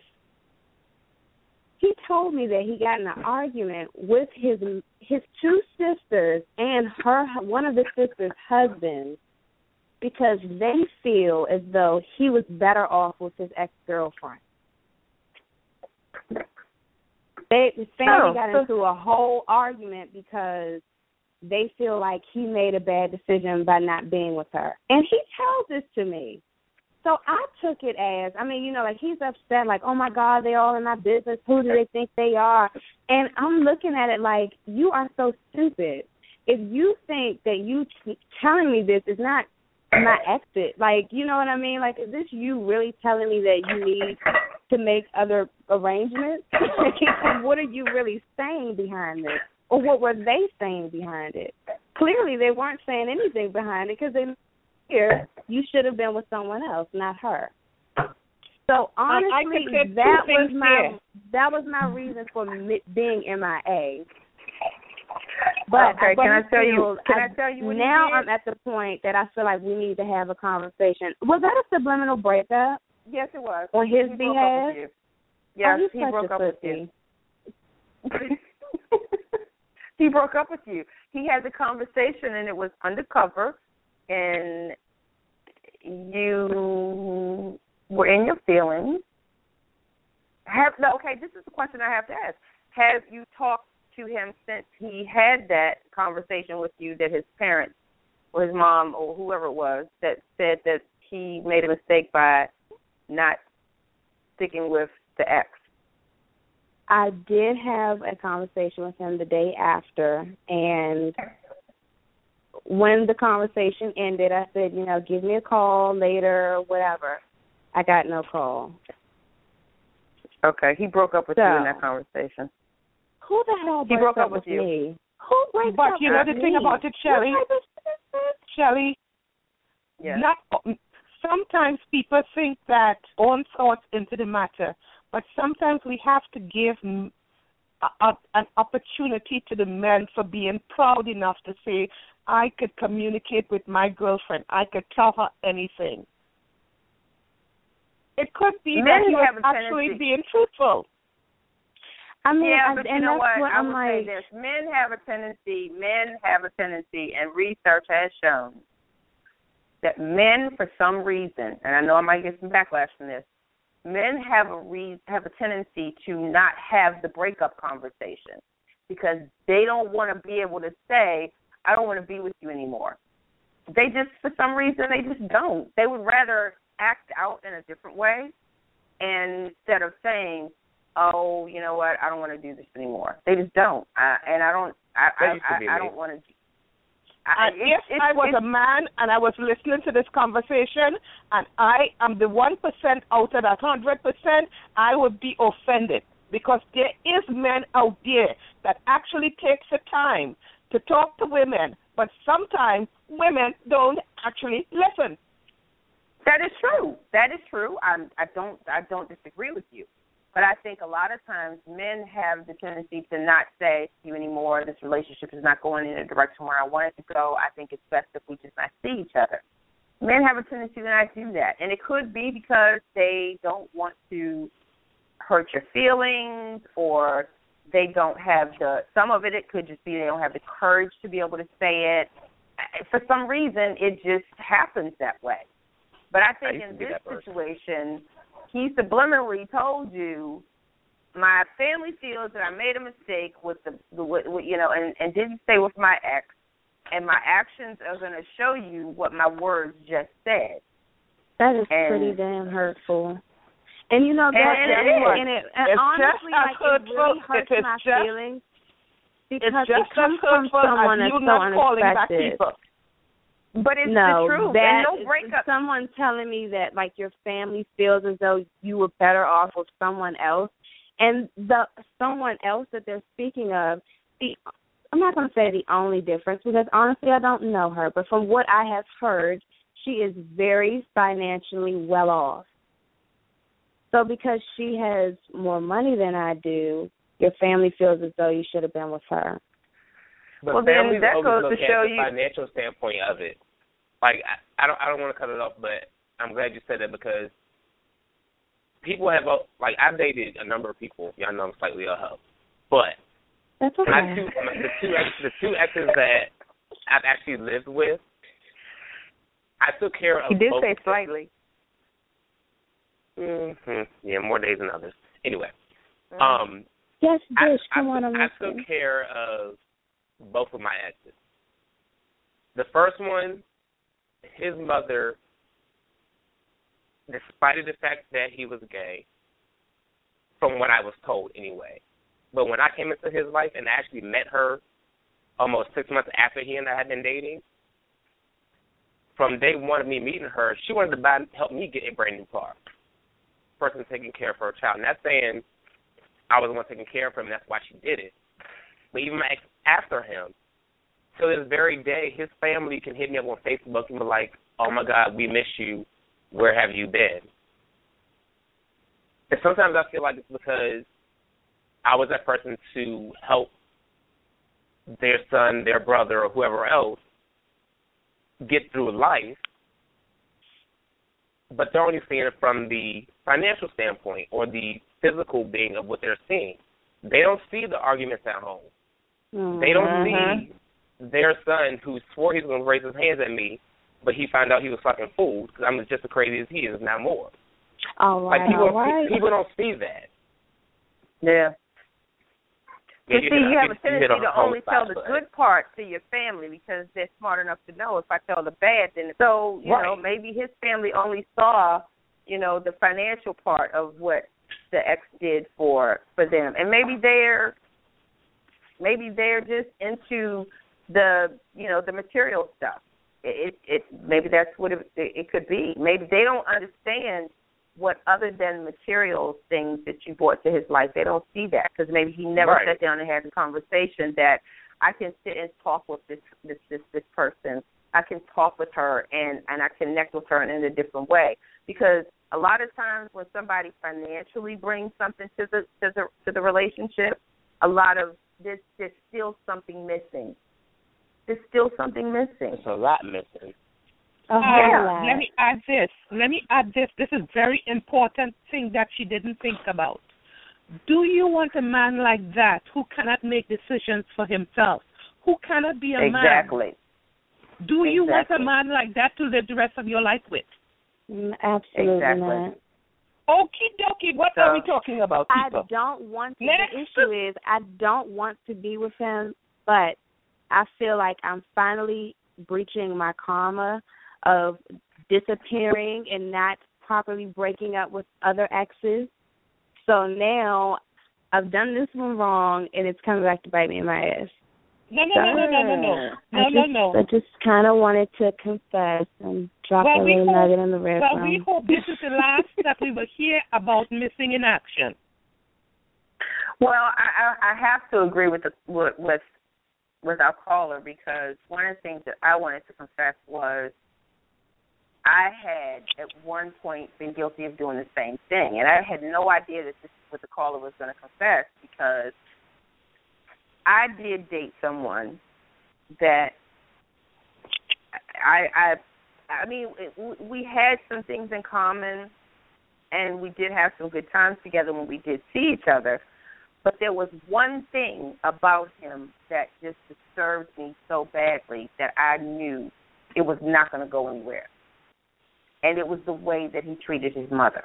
he told me that he got in an argument with his his two sisters and her one of the sisters' husbands because they feel as though he was better off with his ex-girlfriend. They, the family oh, got so, into a whole argument because they feel like he made a bad decision by not being with her. And he tells this to me. So I took it as, I mean, you know, like he's upset, like, oh my God, they're all in my business. Who do they think they are? And I'm looking at it like, you are so stupid. If you think that you t- telling me this is not my exit, like, you know what I mean? Like, is this you really telling me that you need to make other arrangements? What are you really saying behind this? Or what were they saying behind it? Clearly they weren't saying anything behind it because they here, you should have been with someone else, not her. So honestly, that was my here. that was my reason for mi- being M I A. But, okay, but can I tell you? Can I, I tell you? What now he did? I'm at the point that I feel like we need to have a conversation. Was that a subliminal breakup? Yes, it was. On his he behalf? Broke up with you. Yes, oh, he broke up pussy. with you. He broke up with you. He had the conversation, and it was undercover. And you were in your feelings. Have no, okay, this is the question I have to ask. Have you talked to him since he had that conversation with you that his parents or his mom or whoever it was that said that he made a mistake by not sticking with the ex? I did have a conversation with him the day after, and when the conversation ended, I said, you know, give me a call later or whatever. I got no call. Okay, he broke up with so, you in that conversation. Who the hell he broke up, up with you? Me? Who breaks but up you know with the thing me? about it, Shelly? Shelly, yes. not sometimes people think that own thoughts into the matter, but sometimes we have to give a, a, an opportunity to the men for being proud enough to say, I could communicate with my girlfriend. I could tell her anything. It could be men that he was have a actually tendency. being truthful. I mean, yeah, I, but and you know that's what? what I I'm would like. say this: men have a tendency. Men have a tendency, and research has shown that men, for some reason, and I know I might get some backlash from this, men have a re- have a tendency to not have the breakup conversation because they don't want to be able to say, "I don't want to be with you anymore." They just, for some reason, they just don't. They would rather act out in a different way, and instead of saying, "Oh, you know what? I don't want to do this anymore." They just don't, I, and I don't. I I, I, I don't want to. I, it, if it, I was it, a man and I was listening to this conversation, and I am the one percent out of that hundred percent, I would be offended because there is men out there that actually takes the time to talk to women, but sometimes women don't actually listen. That is true. That is true. I I don't I don't disagree with you. But I think a lot of times men have the tendency to not say to you anymore, this relationship is not going in the direction where I want it to go. I think it's best if we just not see each other. Men have a tendency to not do that. And it could be because they don't want to hurt your feelings, or they don't have the, some of it, it could just be they don't have the courage to be able to say it. For some reason, it just happens that way. But I think I in this situation, he subliminally told you, my family feels that I made a mistake with the, the with, you know, and, and didn't stay with my ex, and my actions are going to show you what my words just said. That is and, pretty damn hurtful. And you know that, and, and, and, it, and, it, and it's honestly, like it really hurts it my just, feelings because it's just it comes from someone that's so unexpected. But it's no, the truth. that and no breakup. Someone telling me that like your family feels as though you were better off with someone else, and the someone else that they're speaking of, the I'm not going to say the only difference because honestly I don't know her, but from what I have heard, she is very financially well off. So because she has more money than I do, your family feels as though you should have been with her. But well, families then that always goes look to show at the you financial standpoint of it. Like I, I don't, I don't want to cut it off, but I'm glad you said that because people have, like, I've dated a number of people. Y'all know I'm slightly a hoe, but that's okay. my two, my, the two, the two exes that I've actually lived with, I took care of. You did both say slightly. Mm-hmm. Yeah, more days than others. Anyway, mm-hmm. um, yes, Dish, I, come I, on, I'm I listening. took care of both of my exes. The first one, his mother despite the fact that he was gay, from what I was told anyway. But when I came into his life and actually met her almost six months after he and I had been dating, from day one of me meeting her, she wanted to buy, help me get a brand new car. Person taking care of her child. Not saying I was the one taking care of him, that's why she did it. But even after him, to this very day, his family can hit me up on Facebook and be like, oh, my God, we miss you. Where have you been? And sometimes I feel like it's because I was that person to help their son, their brother, or whoever else get through life, but they're only seeing it from the financial standpoint or the physical being of what they're seeing. They don't see the arguments at home. Mm-hmm. They don't see their son who swore he was going to raise his hands at me, but he found out he was fucking fooled because I'm just as crazy as he is, not more. All right, like people, all right. people don't see that. Yeah. Yeah, you, you see, you have a tendency to only tell the but. good part to your family because they're smart enough to know if I tell the bad, then so you right. know maybe his family only saw you know the financial part of what the ex did for for them, and maybe they're maybe they're just into the you know the material stuff. It it, it maybe that's what it, it could be. Maybe they don't understand what other than material things that you brought to his life. They don't see that because maybe he never right. sat down and had a conversation that I can sit and talk with this this this, this person. I can talk with her and, and I connect with her in a different way. Because a lot of times when somebody financially brings something to the to the to the relationship, a lot of this there's still something missing. There's still something missing. There's a lot missing. Uh, yeah. Let me add this. Let me add this. This is very important thing that she didn't think about. Do you want a man like that who cannot make decisions for himself, who cannot be a exactly. man? Exactly. Do you want a man like that to live the rest of your life with? Mm, absolutely exactly. not. Okie dokie. What so, are we talking about, people? I don't want to. Next. The issue is I don't want to be with him, but I feel like I'm finally breaching my karma of disappearing and not properly breaking up with other exes. So now I've done this one wrong, and it's coming back to bite me in my ass. No, no, no, no, no, no, no, no, I no, just, no. I just kind of wanted to confess and drop well, a we little hope, nugget in the red Well, room. we hope this is the last that we will hear about missing in action. Well, I, I, I have to agree with the, with with our caller because one of the things that I wanted to confess was I had at one point been guilty of doing the same thing, and I had no idea that this is what the caller was going to confess because I did date someone that I I I mean it, we had some things in common, and we did have some good times together when we did see each other. But there was one thing about him that just disturbed me so badly that I knew it was not going to go anywhere. And it was the way that he treated his mother.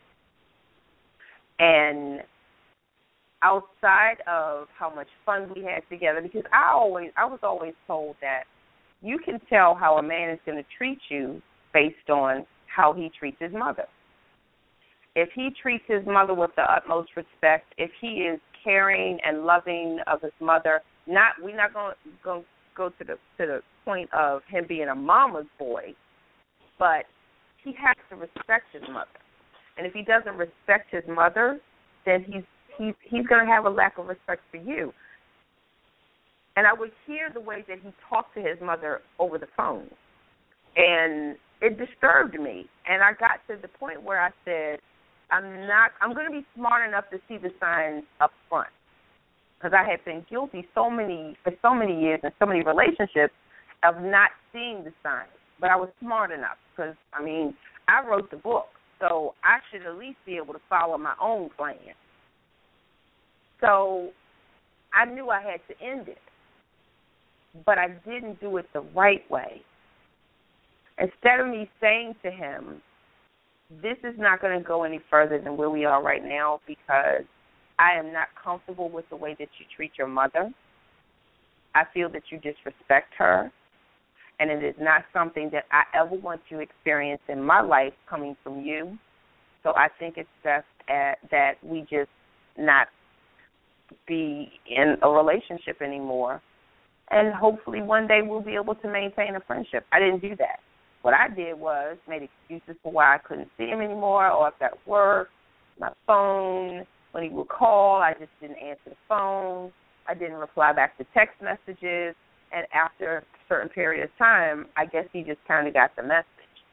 And outside of how much fun we had together, because I always, I was always told that you can tell how a man is going to treat you based on how he treats his mother. If he treats his mother with the utmost respect, if he is caring and loving of his mother, not we're not going to go go to the to the point of him being a mama's boy, but he has to respect his mother. And if he doesn't respect his mother, then he's he's he's going to have a lack of respect for you. And I would hear the way that he talked to his mother over the phone, and it disturbed me. And I got to the point where I said, I'm not. I'm going to be smart enough to see the signs up front, because I had been guilty so many for so many years in so many relationships of not seeing the signs. But I was smart enough because I mean I wrote the book, so I should at least be able to follow my own plan. So I knew I had to end it, but I didn't do it the right way. Instead of me saying to him, this is not going to go any further than where we are right now because I am not comfortable with the way that you treat your mother. I feel that you disrespect her. and it is not something that I ever want to experience in my life coming from you. So I think it's best at, that we just not be in a relationship anymore, and hopefully one day we'll be able to maintain a friendship. I didn't do that. What I did was made excuses for why I couldn't see him anymore, or if at work, my phone, when he would call, I just didn't answer the phone. I didn't reply back to text messages, and after a certain period of time, I guess he just kind of got the message.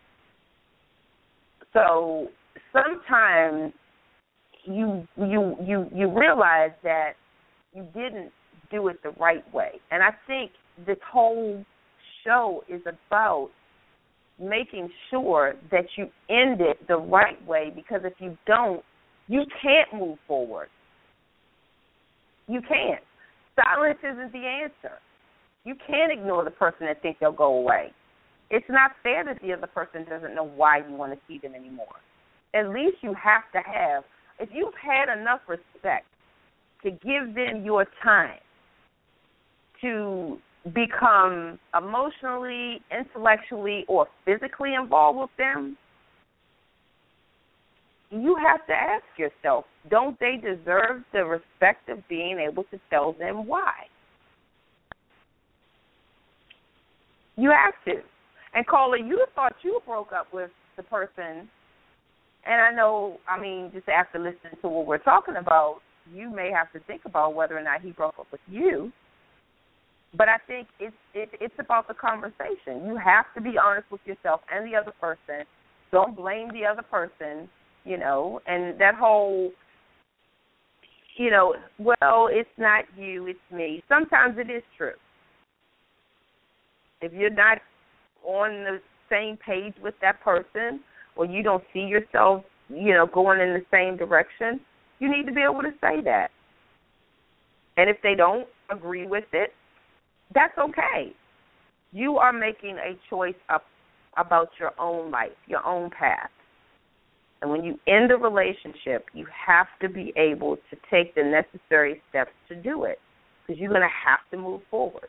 So sometimes you you you you realize that you didn't do it the right way, and I think this whole show is about making sure that you end it the right way, because if you don't, you can't move forward. You can't. Silence isn't the answer. You can't ignore the person and think they'll go away. It's not fair that the other person doesn't know why you want to see them anymore. At least you have to have, if you've had enough respect to give them your time to become emotionally, intellectually, or physically involved with them, you have to ask yourself, don't they deserve the respect of being able to tell them why? You have to. And Carla, you thought you broke up with the person, and I know, I mean, just after listening to what we're talking about, you may have to think about whether or not he broke up with you. But I think it's it, it's about the conversation. You have to be honest with yourself and the other person. Don't blame the other person, you know, and that whole, you know, well, it's not you, it's me. Sometimes it is true. If you're not on the same page with that person, or you don't see yourself, you know, going in the same direction, you need to be able to say that. And if they don't agree with it, that's okay. You are making a choice up about your own life, your own path. And when you end a relationship, you have to be able to take the necessary steps to do it, because you're going to have to move forward.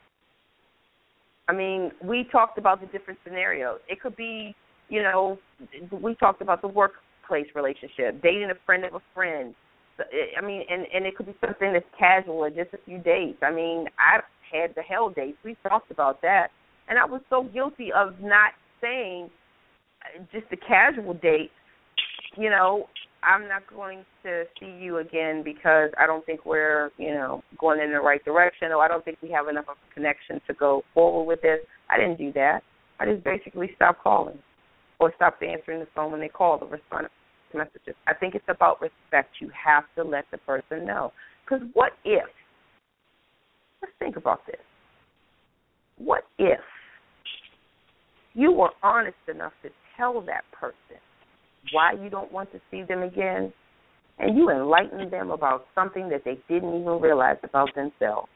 I mean, we talked about the different scenarios. It could be, you know, we talked about the workplace relationship, dating a friend of a friend. I mean, and, and it could be something that's casual or just a few dates. I mean, I've had the hell dates. We talked about that. And I was so guilty of not saying just a casual date, you know, I'm not going to see you again because I don't think we're, you know, going in the right direction, or I don't think we have enough of a connection to go forward with this. I didn't do that. I just basically stopped calling or stopped answering the phone when they called or responded to messages. I think it's about respect. You have to let the person know. Because what if, let's think about this. What if you were honest enough to tell that person why you don't want to see them again, and you enlightened them about something that they didn't even realize about themselves?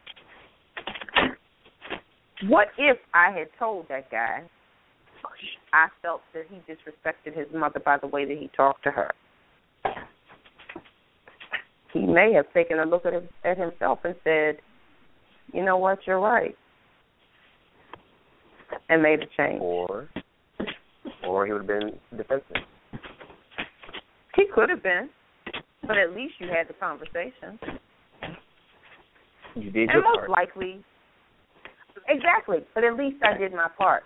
What if I had told that guy I felt that he disrespected his mother by the way that he talked to her? He may have taken a look at, him, at himself and said, you know what, you're right, and made a change. Or, or he would have been defensive. He could have been, but at least you had the conversation. You did and your most part. likely, exactly, but at least I did my part.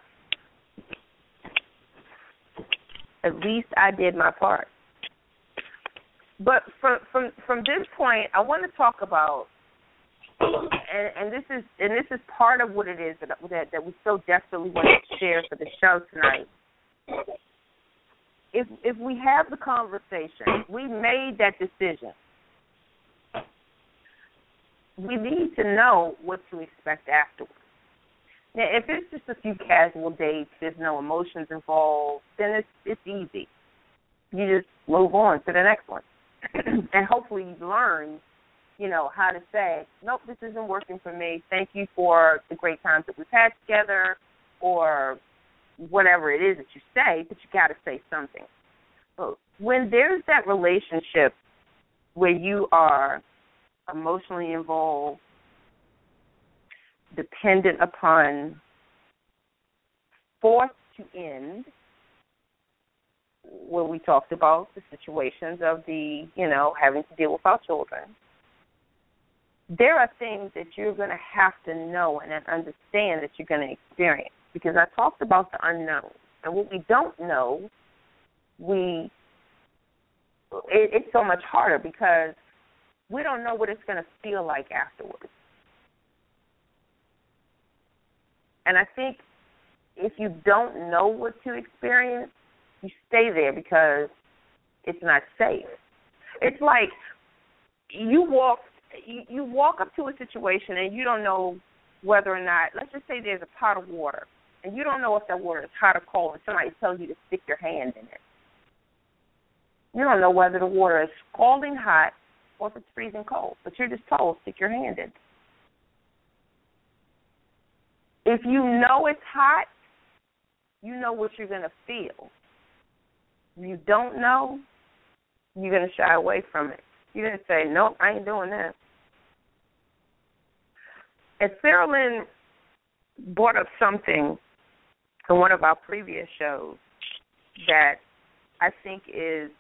At least I did my part. But from from from this point, I want to talk about, and, and this is and this is part of what it is that that, that we so desperately want to share for the show tonight. If if we have the conversation, we made that decision. We need to know what to expect afterwards. Now, if it's just a few casual dates, there's no emotions involved, then it's it's easy. You just move on to the next one, and hopefully you learn, you know, how to say, nope, this isn't working for me. Thank you for the great times that we've had together, or whatever it is that you say, but you got to say something. But when there's that relationship where you are emotionally involved, dependent upon forced to end, where we talked about the situations of the, you know, having to deal with our children, there are things that you're going to have to know and understand that you're going to experience. Because I talked about the unknown. And what we don't know, we it, it's so much harder because we don't know what it's going to feel like afterwards. And I think if you don't know what to experience, you stay there because it's not safe. It's like you walk you, you walk up to a situation and you don't know whether or not, let's just say there's a pot of water, and you don't know if that water is hot or cold, and somebody tells you to stick your hand in it. You don't know whether the water is scalding hot or if it's freezing cold, but you're just told, stick your hand in. If you know it's hot, you know what you're going to feel. If you don't know, you're going to shy away from it. You're going to say, nope, I ain't doing that. And Sarah Lynn brought up something in one of our previous shows that I think is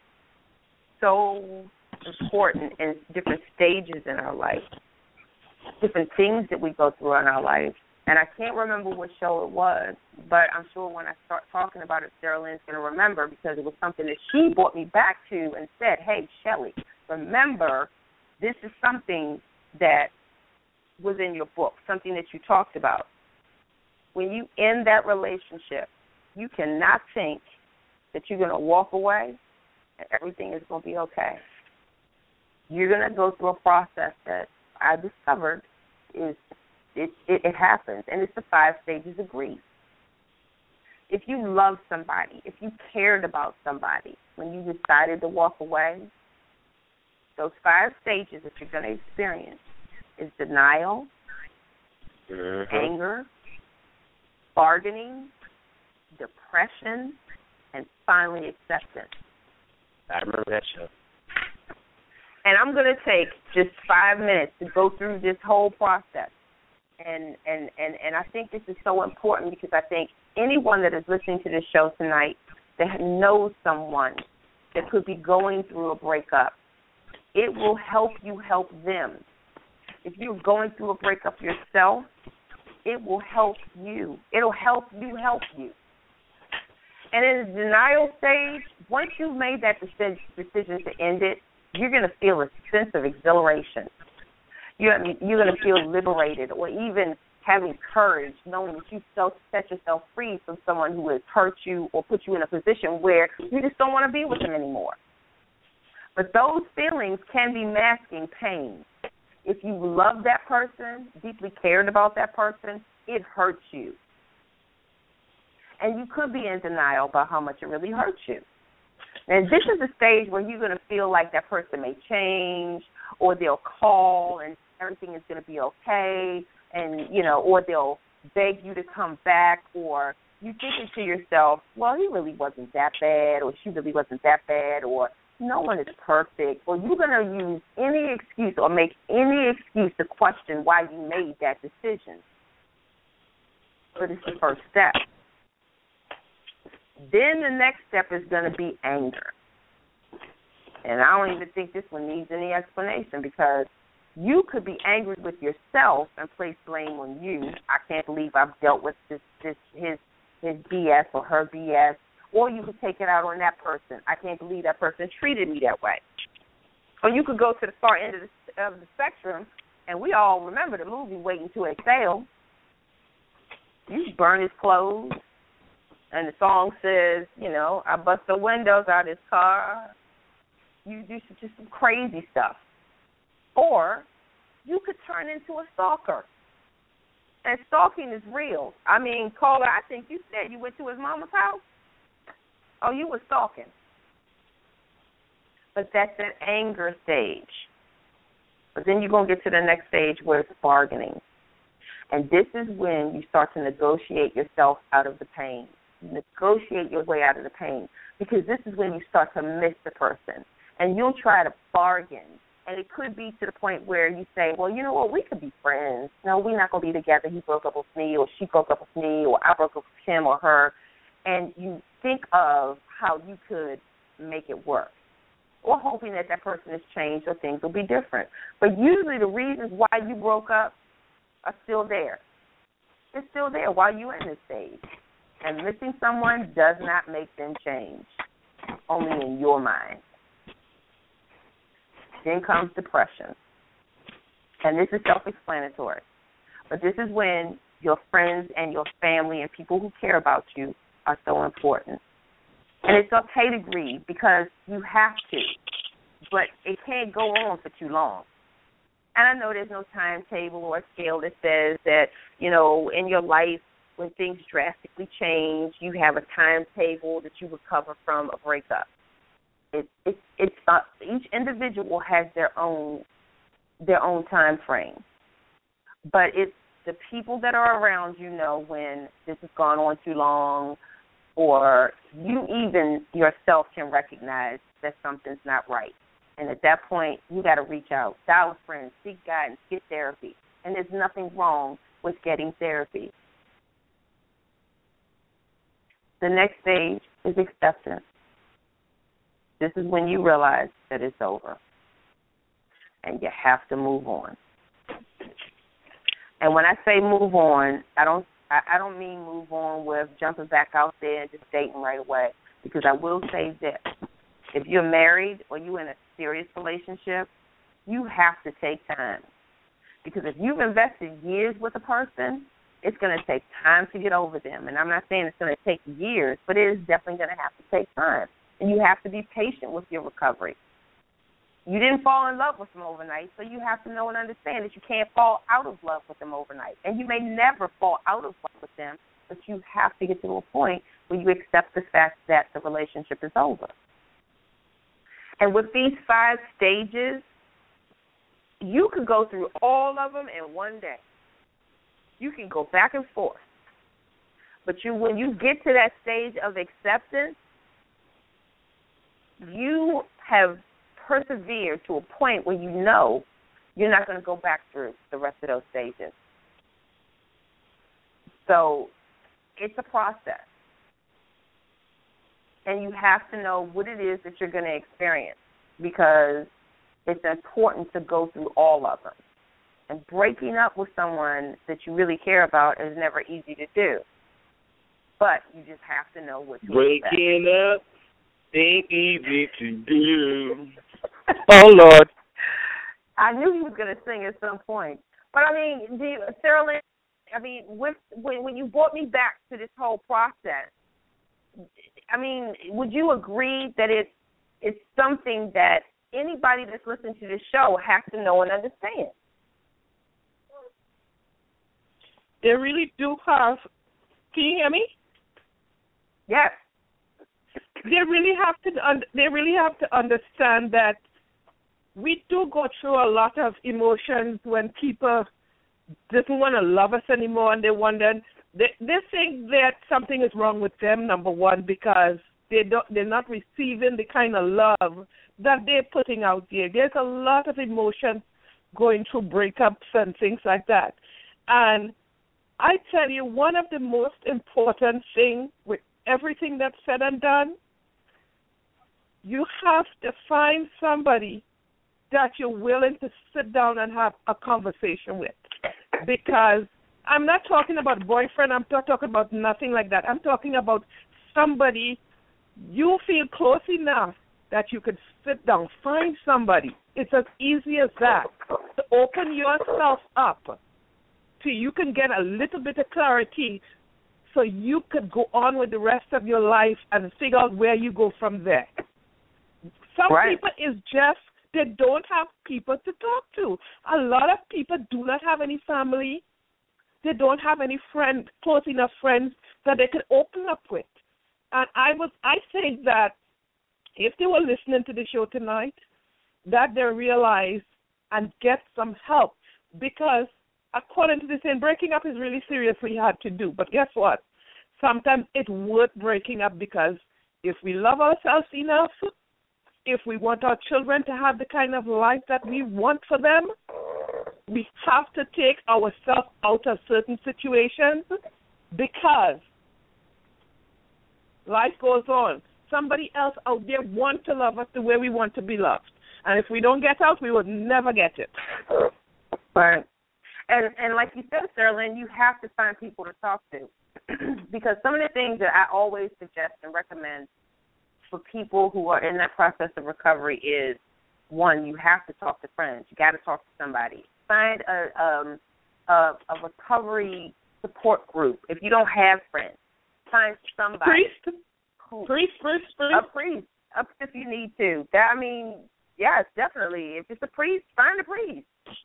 so important in different stages in our life, different things that we go through in our life. And I can't remember what show it was, but I'm sure when I start talking about it, Sarah Lynn's going to remember because it was something that she brought me back to and said, hey, Shelly, remember, this is something that was in your book, something that you talked about. When you end that relationship, you cannot think that you're going to walk away and everything is going to be okay. You're going to go through a process that I discovered is it, it, it happens, and it's the five stages of grief. If you love somebody, if you cared about somebody, when you decided to walk away, those five stages that you're going to experience is denial, mm-hmm. anger, bargaining, depression, and finally acceptance. I remember that show. And I'm going to take just five minutes to go through this whole process. And, and, and, and I think this is so important because I think anyone that is listening to this show tonight that knows someone that could be going through a breakup, it will help you help them. If you're going through a breakup yourself, it will help you. It'll help you help you. And in the denial stage, once you've made that decision to end it, you're going to feel a sense of exhilaration. You're, you're going to feel liberated or even having courage, knowing that you set yourself free from someone who has hurt you or put you in a position where you just don't want to be with them anymore. But those feelings can be masking pain. If you love that person, deeply cared about that person, it hurts you. And you could be in denial about how much it really hurts you. And this is the stage where you're going to feel like that person may change, or they'll call and everything is going to be okay, and, you know, or they'll beg you to come back, or you thinking to yourself, well, he really wasn't that bad, or she really wasn't that bad, or no one is perfect, or you're going to use any excuse or make any excuse to question why you made that decision. But it's the first step. Then the next step is going to be anger. And I don't even think this one needs any explanation because you could be angry with yourself and place blame on you. I can't believe I've dealt with this, this his his B S or her B S. Or you could take it out on that person. I can't believe that person treated me that way. Or you could go to the far end of the, of the spectrum, and we all remember the movie Waiting to Exhale. You burn his clothes. And the song says, you know, I bust the windows out of his car. You do just some crazy stuff. Or you could turn into a stalker. And stalking is real. I mean, caller, I think you said you went to his mama's house. Oh, you were stalking. But that's an anger stage. But then you're going to get to the next stage where it's bargaining. And this is when you start to negotiate yourself out of the pain. Negotiate your way out of the pain, because this is when you start to miss the person, and you'll try to bargain And it could be to the point where you say, well, you know what, we could be friends. No, we're not going to be together. He broke up with me, or she broke up with me, or I broke up with him or her. And you think of how you could make it work, or hoping that that person has changed or things will be different. But usually the reasons why you broke up are still there. It's still there while you're in this stage. And missing someone does not make them change, only in your mind. Then comes depression. And this is self-explanatory. But this is when your friends and your family and people who care about you are so important. And it's okay to grieve because you have to. But it can't go on for too long. And I know there's no timetable or scale that says that, you know, in your life when things drastically change, you have a timetable that you recover from a breakup. It, it, it's uh, each individual has their own their own time frame. But it's the people that are around you know when this has gone on too long, or you even yourself can recognize that something's not right. And at that point, you got to reach out, dial a friend, seek guidance, get therapy. And there's nothing wrong with getting therapy. The next stage is acceptance. This is when you realize that it's over. And you have to move on. And when I say move on, I don't I, I don't mean move on with jumping back out there and just dating right away. Because I will say this. If you're married or you're in a serious relationship, you have to take time. Because if you've invested years with a person, it's going to take time to get over them. And I'm not saying it's going to take years, but it is definitely going to have to take time. And you have to be patient with your recovery. You didn't fall in love with them overnight, so you have to know and understand that you can't fall out of love with them overnight. And you may never fall out of love with them, but you have to get to a point where you accept the fact that the relationship is over. And with these five stages, you could go through all of them in one day. You can go back and forth. But you, when you get to that stage of acceptance, you have persevered to a point where you know you're not going to go back through the rest of those stages. So it's a process. And you have to know what it is that you're going to experience, because it's important to go through all of them. And breaking up with someone that you really care about is never easy to do. But you just have to know what to expect. Breaking up ain't easy to do. Oh, Lord. I knew he was going to sing at some point. But, I mean, do you, Sarah Lynn, I mean, with, when, when you brought me back to this whole process, I mean, would you agree that it, it's something that anybody that's listening to this show has to know and understand? They really do have, can you hear me? Yes. They really have to, they really have to understand that we do go through a lot of emotions when people doesn't want to love us anymore, and they wonder, they, they think that something is wrong with them, number one, because they don't, they're not receiving the kind of love that they're putting out there. There's a lot of emotions going through breakups and things like that. And I tell you, one of the most important things with everything that's said and done, you have to find somebody that you're willing to sit down and have a conversation with. Because I'm not talking about boyfriend, I'm not talking about nothing like that. I'm talking about somebody you feel close enough that you could sit down, find somebody. It's as easy as that, to open yourself up so you can get a little bit of clarity so you could go on with the rest of your life and figure out where you go from there. Some right. people is just, they don't have people to talk to. A lot of people do not have any family. They don't have any friends, close enough friends that they can open up with. And I was, I think that if they were listening to the show tonight, that they realize and get some help, because according to this saying, breaking up is really seriously hard to do. But guess what? Sometimes it's worth breaking up, because if we love ourselves enough, if we want our children to have the kind of life that we want for them, we have to take ourselves out of certain situations because life goes on. Somebody else out there wants to love us the way we want to be loved. And if we don't get out, we will never get it. Right. And and like you said, Sterling, you have to find people to talk to. Because some of the things that I always suggest and recommend for people who are in that process of recovery is, one, you have to talk to friends. You got to talk to somebody. Find a, um, a, a recovery support group. If you don't have friends, find somebody. Priest? Who, priest, priest, priest. A priest, a, if you need to. That, I mean, yes, definitely. If it's a priest, find a priest.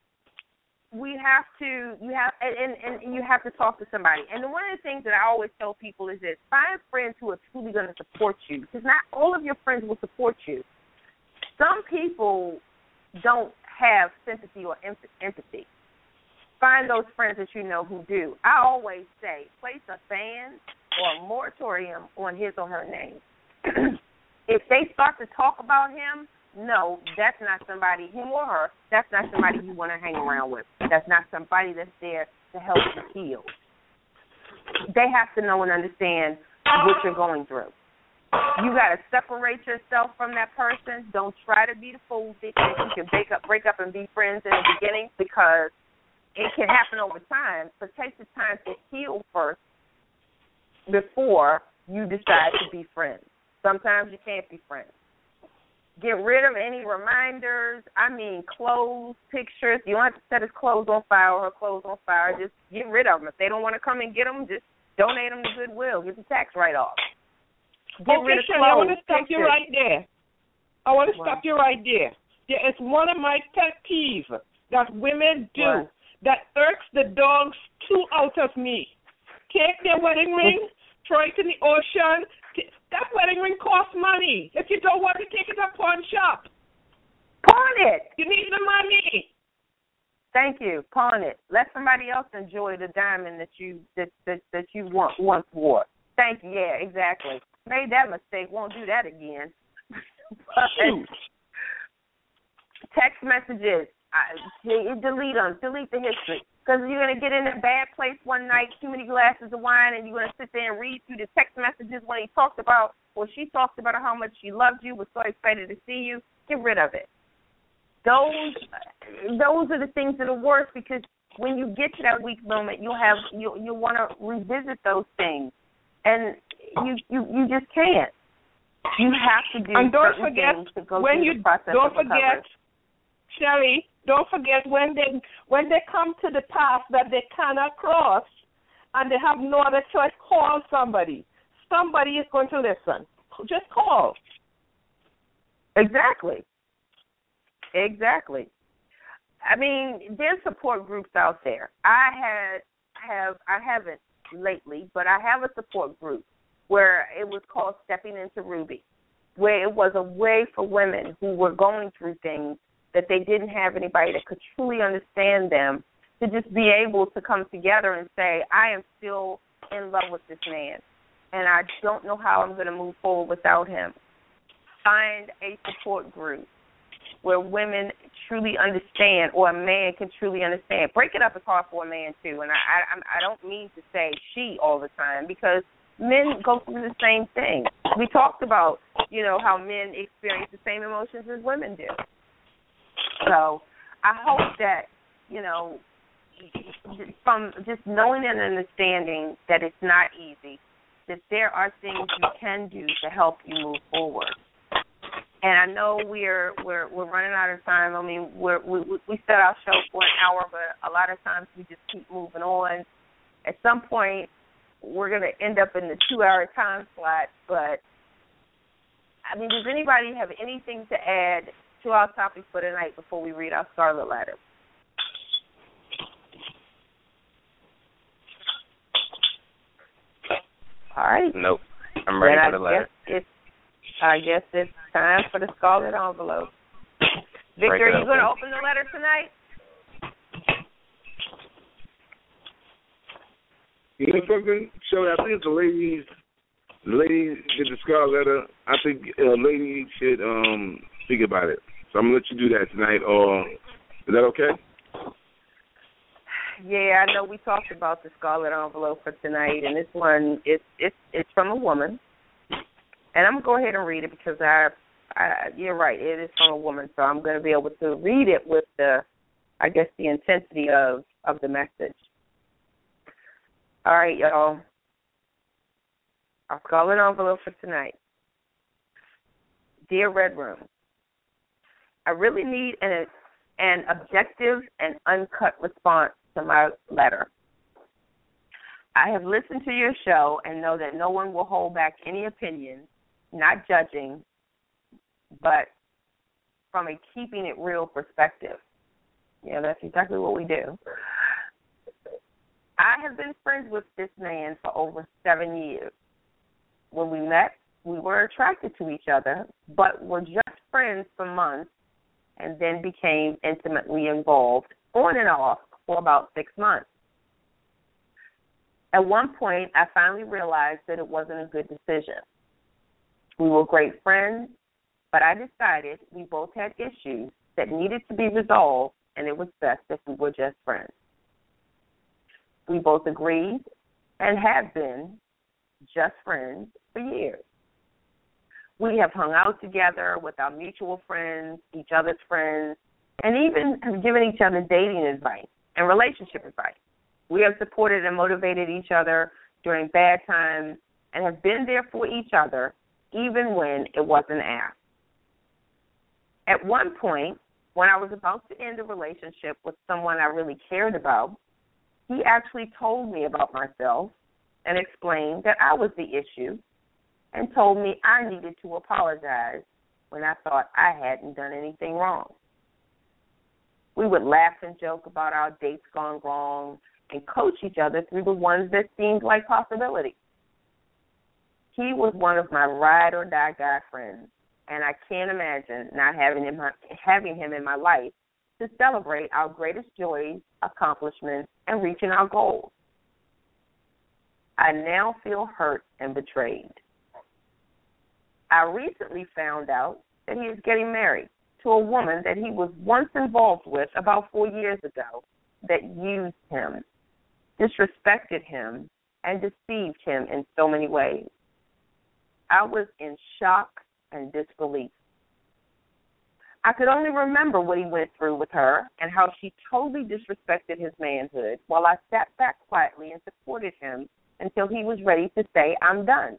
We have to, you have, and, and, and you have to talk to somebody. And one of the things that I always tell people is this: find friends who are truly going to support you, because not all of your friends will support you. Some people don't have sympathy or empathy. Find those friends that you know who do. I always say, place a ban or a moratorium on his or her name. If they start to talk about him, no, that's not somebody, him or her, that's not somebody you want to hang around with. That's not somebody that's there to help you heal. They have to know and understand what you're going through. You got to separate yourself from that person. Don't try to be the fool thinking that you can break up, break up and be friends in the beginning, because it can happen over time. But take the time to heal first before you decide to be friends. Sometimes you can't be friends. Get rid of any reminders. I mean, clothes, pictures. You don't have to set his clothes on fire or her clothes on fire. Just get rid of them. If they don't want to come and get them, just donate them to Goodwill. Get the tax write-off. Get okay, rid of Shirley, clothes, I want to stop pictures. you right there. I want to What? stop you right there. There is one of my pet peeves that women do What? that irks the dogs too out of me. Take their wedding ring, throw it in the ocean. That wedding ring costs money. If you don't want to take it to a pawn shop. Pawn it. You need the money. Thank you. Pawn it. Let somebody else enjoy the diamond that you that that, that you want, once wore. Thank you. Yeah, exactly. Made that mistake. Won't do that again. Shoot. Text messages. I, delete them. Delete the history. Because you're going to get in a bad place one night, too many glasses of wine, and you're going to sit there and read through the text messages when he talked about, or she talked about how much she loved you, was so excited to see you. Get rid of it. Those those are the things that are worse, because when you get to that weak moment, you'll have you you want to revisit those things, and you you you just can't. You have to do and don't certain forget things to go when through you the process don't of recovery. forget, Sherry. Don't forget when they when they come to the path that they cannot cross and they have no other choice, call somebody. Somebody is going to listen. Just call. Exactly. Exactly. I mean, there's support groups out there. I had have I haven't lately, but I have a support group where it was called Stepping Into Ruby, where it was a way for women who were going through things that they didn't have anybody that could truly understand them, to just be able to come together and say, I am still in love with this man, and I don't know how I'm going to move forward without him. Find a support group where women truly understand, or a man can truly understand. Break it up is hard for a man, too, and I, I, I don't mean to say she all the time, because men go through the same thing. We talked about, you know, how men experience the same emotions as women do. So I hope that, you know, from just knowing and understanding that it's not easy, that there are things you can do to help you move forward. And I know we're we're we're running out of time. I mean, we're, we we set our show for an hour, but a lot of times we just keep moving on. At some point, we're going to end up in the two-hour time slot. But I mean, does anybody have anything to add to our topic for tonight before we read our Scarlet Letter? All right. Nope. I'm ready then for the I letter. Guess it's, I guess it's time for the Scarlet Envelope. Victor, are you open. going to open the letter tonight? You know something, Shirley? I think the ladies, the ladies did the Scarlet Letter. I think uh, ladies should um speak about it. So I'm going to let you do that tonight. Or is that okay? Yeah, I know we talked about the Scarlet Envelope for tonight, and this one, it's it's it's from a woman. And I'm going to go ahead and read it because I, I, you're right, it is from a woman, so I'm going to be able to read it with the, I guess, the intensity of, of the message. All right, y'all. Our Scarlet Envelope for tonight. Dear Red Room, I really need an, an objective and uncut response to my letter. I have listened to your show and know that no one will hold back any opinions, not judging, but from a keeping it real perspective. Yeah, that's exactly what we do. I have been friends with this man for over seven years. When we met, we were attracted to each other, but were just friends for months and then became intimately involved on and off for about six months. At one point, I finally realized that it wasn't a good decision. We were great friends, but I decided we both had issues that needed to be resolved, and it was best if we were just friends. We both agreed and have been just friends for years. We have hung out together with our mutual friends, each other's friends, and even have given each other dating advice and relationship advice. We have supported and motivated each other during bad times and have been there for each other even when it wasn't asked. At one point, when I was about to end a relationship with someone I really cared about, he actually told me about myself and explained that I was the issue and told me I needed to apologize when I thought I hadn't done anything wrong. We would laugh and joke about our dates gone wrong and coach each other through the ones that seemed like possibilities. He was one of my ride-or-die guy friends, and I can't imagine not having him, having him in my life to celebrate our greatest joys, accomplishments, and reaching our goals. I now feel hurt and betrayed. I recently found out that he is getting married to a woman that he was once involved with about four years ago that used him, disrespected him, and deceived him in so many ways. I was in shock and disbelief. I could only remember what he went through with her and how she totally disrespected his manhood while I sat back quietly and supported him until he was ready to say, I'm done.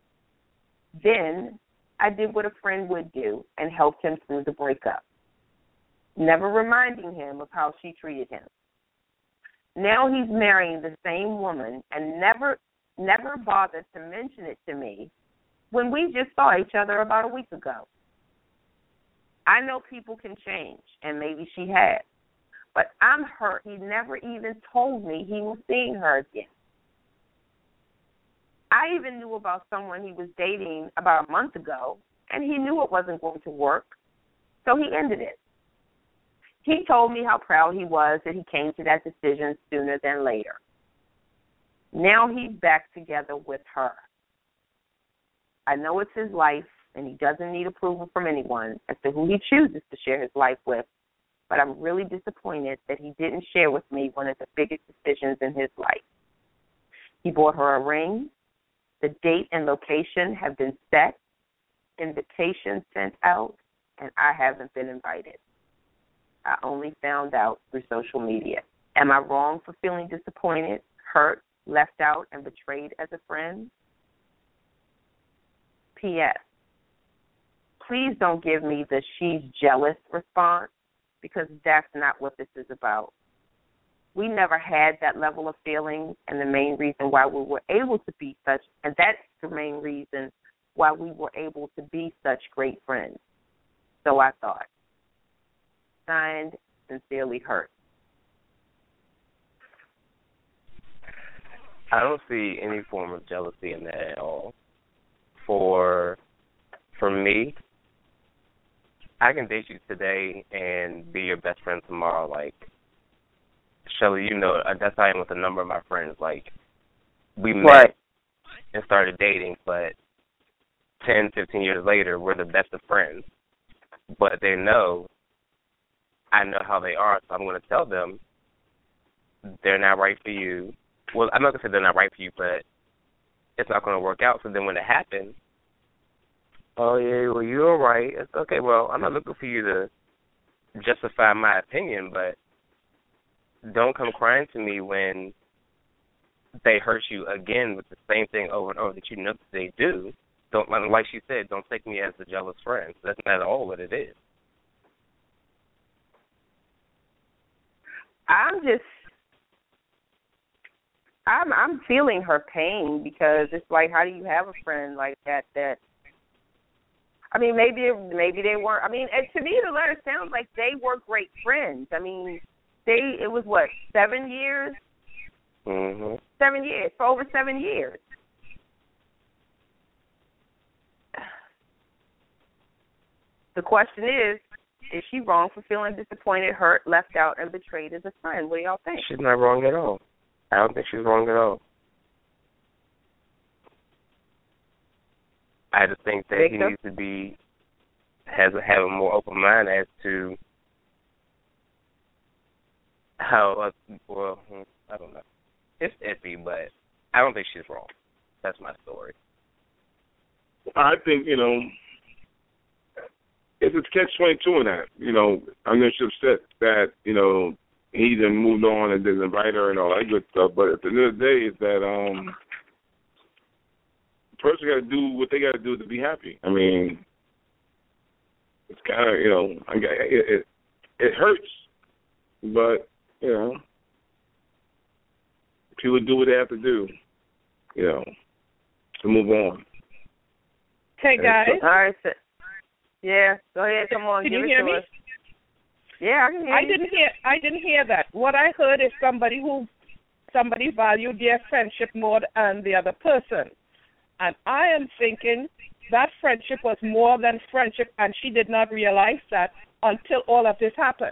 Then I did what a friend would do and helped him through the breakup, never reminding him of how she treated him. Now he's marrying the same woman and never never bothered to mention it to me when we just saw each other about a week ago. I know people can change, and maybe she has, but I'm hurt he never even told me he was seeing her again. I even knew about someone he was dating about a month ago, and he knew it wasn't going to work, so he ended it. He told me how proud he was that he came to that decision sooner than later. Now he's back together with her. I know it's his life, and he doesn't need approval from anyone as to who he chooses to share his life with, but I'm really disappointed that he didn't share with me one of the biggest decisions in his life. He bought her a ring. The date and location have been set, invitations sent out, and I haven't been invited. I only found out through social media. Am I wrong for feeling disappointed, hurt, left out, and betrayed as a friend? P S. Please don't give me the she's jealous response, because that's not what this is about. We never had that level of feeling, and the main reason why we were able to be such, and that's the main reason why we were able to be such great friends. So I thought. Signed, Sincerely Hurt. I don't see any form of jealousy in that at all. For for me, I can date you today and be your best friend tomorrow. Like, Shelly, you know, that's how I am with a number of my friends. Like, we met right. and started dating, but ten, fifteen years later, we're the best of friends. but they know I know how they are, so I'm going to tell them they're not right for you. Well, I'm not going to say they're not right for you, but it's not going to work out. So then when it happens, oh, yeah, well, you're right. It's okay, well, I'm not looking for you to justify my opinion, but don't come crying to me when they hurt you again with the same thing over and over that you know that they do. Don't, like she said, don't take me as a jealous friend. That's not at all what it is. I'm just, I'm, I'm feeling her pain because it's like, how do you have a friend like that? That, I mean, maybe, maybe they weren't. I mean, and to me, the letter sounds like they were great friends. I mean, they, it was what, seven years? Mm-hmm. Seven years, for over seven years. The question is, is she wrong for feeling disappointed, hurt, left out, and betrayed as a friend? What do y'all think? She's not wrong at all. I don't think she's wrong at all. I just think that Victor? he needs to be, has a, have a more open mind as to how, uh, well, I don't know. It's iffy, but I don't think she's wrong. That's my story. I think, you know, it's a catch twenty-two in that. You know, I'm just upset that, you know, he then moved on and didn't invite her and all that good stuff. But at the end of the day, is that um, the person got to do what they got to do to be happy. I mean, it's kind of, you know, I, it, it it hurts, but, you know, people do what they have to do, you know, to move on. Hey, guys. All right, so, yeah, go ahead, come on. Can give you it hear to me? us. Yeah, I can hear I you. didn't hear. I didn't hear that. What I heard is somebody who, somebody valued their friendship more than the other person, and I am thinking that friendship was more than friendship, and she did not realize that until all of this happened.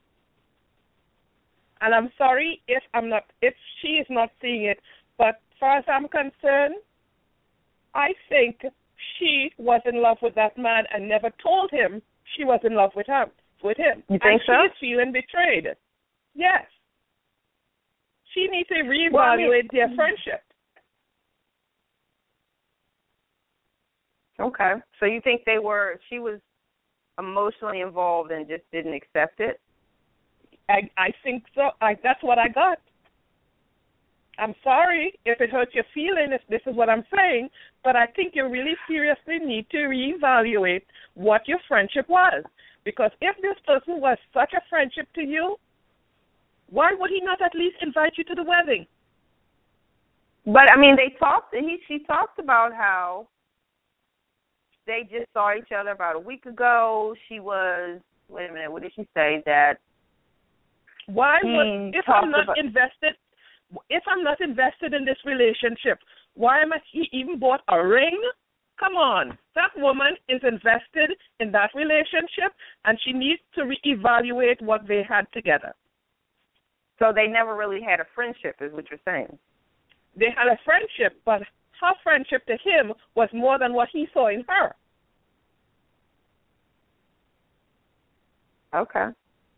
And I'm sorry if I'm not, if she is not seeing it, but as far as I'm concerned, I think she was in love with that man and never told him she was in love with him. With him, you think and so? she is feeling betrayed. Yes, she needs to reevaluate well, I mean, their friendship. Okay, so you think they were? She was emotionally involved and just didn't accept it? I I think so. I, that's what I got. I'm sorry if it hurts your feeling, if this is what I'm saying, but I think you really seriously need to reevaluate what your friendship was. Because if this person was such a friendship to you, why would he not at least invite you to the wedding? But, I mean, they talked, he, she talked about how they just saw each other about a week ago. She was, wait a minute, what did she say? That why would, if I'm not about, invested, if I'm not invested in this relationship, why am I, he even bought a ring? Come on. That woman is invested in that relationship, and she needs to reevaluate what they had together. So they never really had a friendship, is what you're saying? They had a friendship, but her friendship to him was more than what he saw in her. Okay.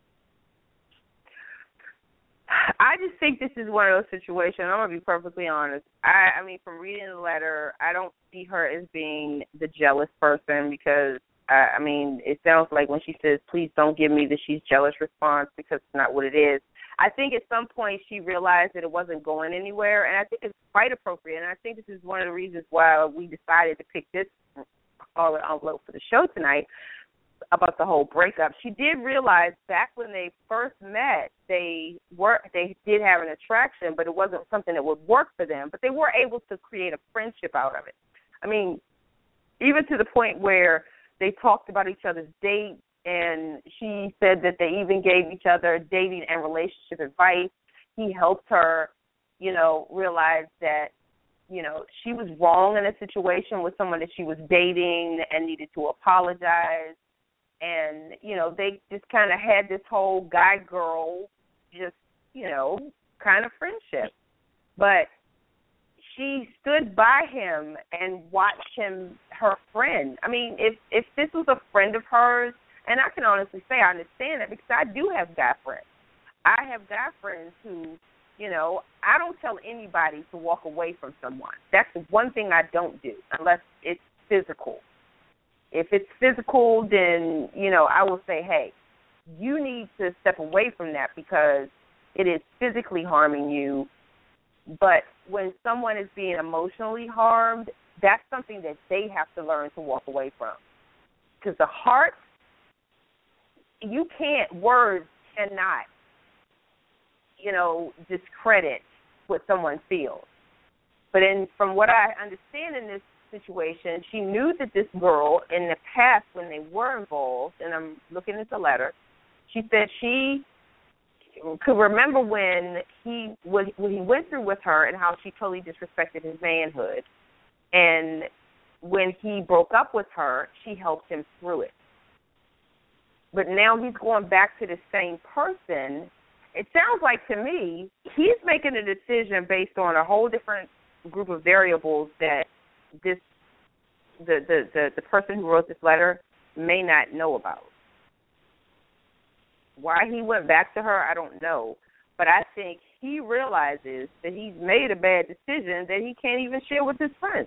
I just think this is one of those situations. I'm going to be perfectly honest. I, I mean, from reading the letter, I don't see her as being the jealous person because, I, I mean, it sounds like when she says, please don't give me the she's jealous response because it's not what it is. I think at some point she realized that it wasn't going anywhere, and I think it's quite appropriate. And I think this is one of the reasons why we decided to pick this caller envelope for the show tonight about the whole breakup. She did realize back when they first met, they were they did have an attraction, but it wasn't something that would work for them. But they were able to create a friendship out of it. I mean, even to the point where they talked about each other's dates, and she said that they even gave each other dating and relationship advice. He helped her, you know, realize that, you know, she was wrong in a situation with someone that she was dating and needed to apologize. And, you know, they just kind of had this whole guy-girl just, you know, kind of friendship. But she stood by him and watched him, her friend. I mean, if if this was a friend of hers And I can honestly say I understand that because I do have guy friends. I have guy friends who, you know, I don't tell anybody to walk away from someone. That's the one thing I don't do unless it's physical. If it's physical, then, you know, I will say, hey, you need to step away from that because it is physically harming you. But when someone is being emotionally harmed, that's something that they have to learn to walk away from. Because the heart, you can't, words cannot, you know, discredit what someone feels. But in, from what I understand in this situation, she knew that this girl in the past when they were involved, and I'm looking at the letter, she said she could remember when he what, what he went through with her and how she totally disrespected his manhood. And when he broke up with her, she helped him through it. But now he's going back to the same person. It sounds like to me he's making a decision based on a whole different group of variables that this the, the, the, the person who wrote this letter may not know about. Why he went back to her, I don't know. But I think he realizes that he's made a bad decision that he can't even share with his friends.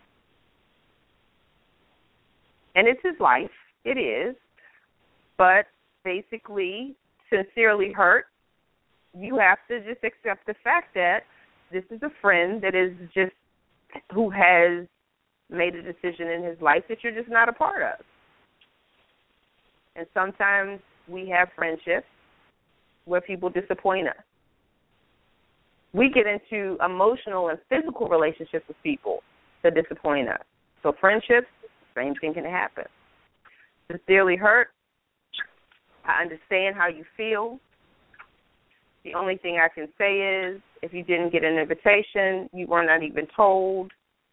And it's his life. It is. But basically, sincerely hurt, you have to just accept the fact that this is a friend that is just, who has made a decision in his life that you're just not a part of. And sometimes we have friendships where people disappoint us. We get into emotional and physical relationships with people that disappoint us. So friendships, same thing can happen. Sincerely hurt, I understand how you feel. The only thing I can say is if you didn't get an invitation, you were not even told,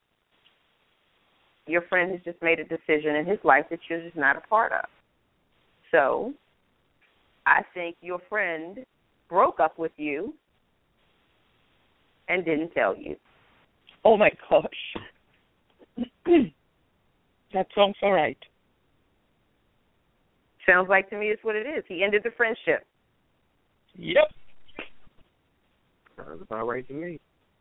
your friend has just made a decision in his life that you're just not a part of. So I think your friend broke up with you and didn't tell you. Oh, my gosh. That sounds all right. Sounds like to me it's what it is. He ended the friendship. Yep. Sounds about right to me.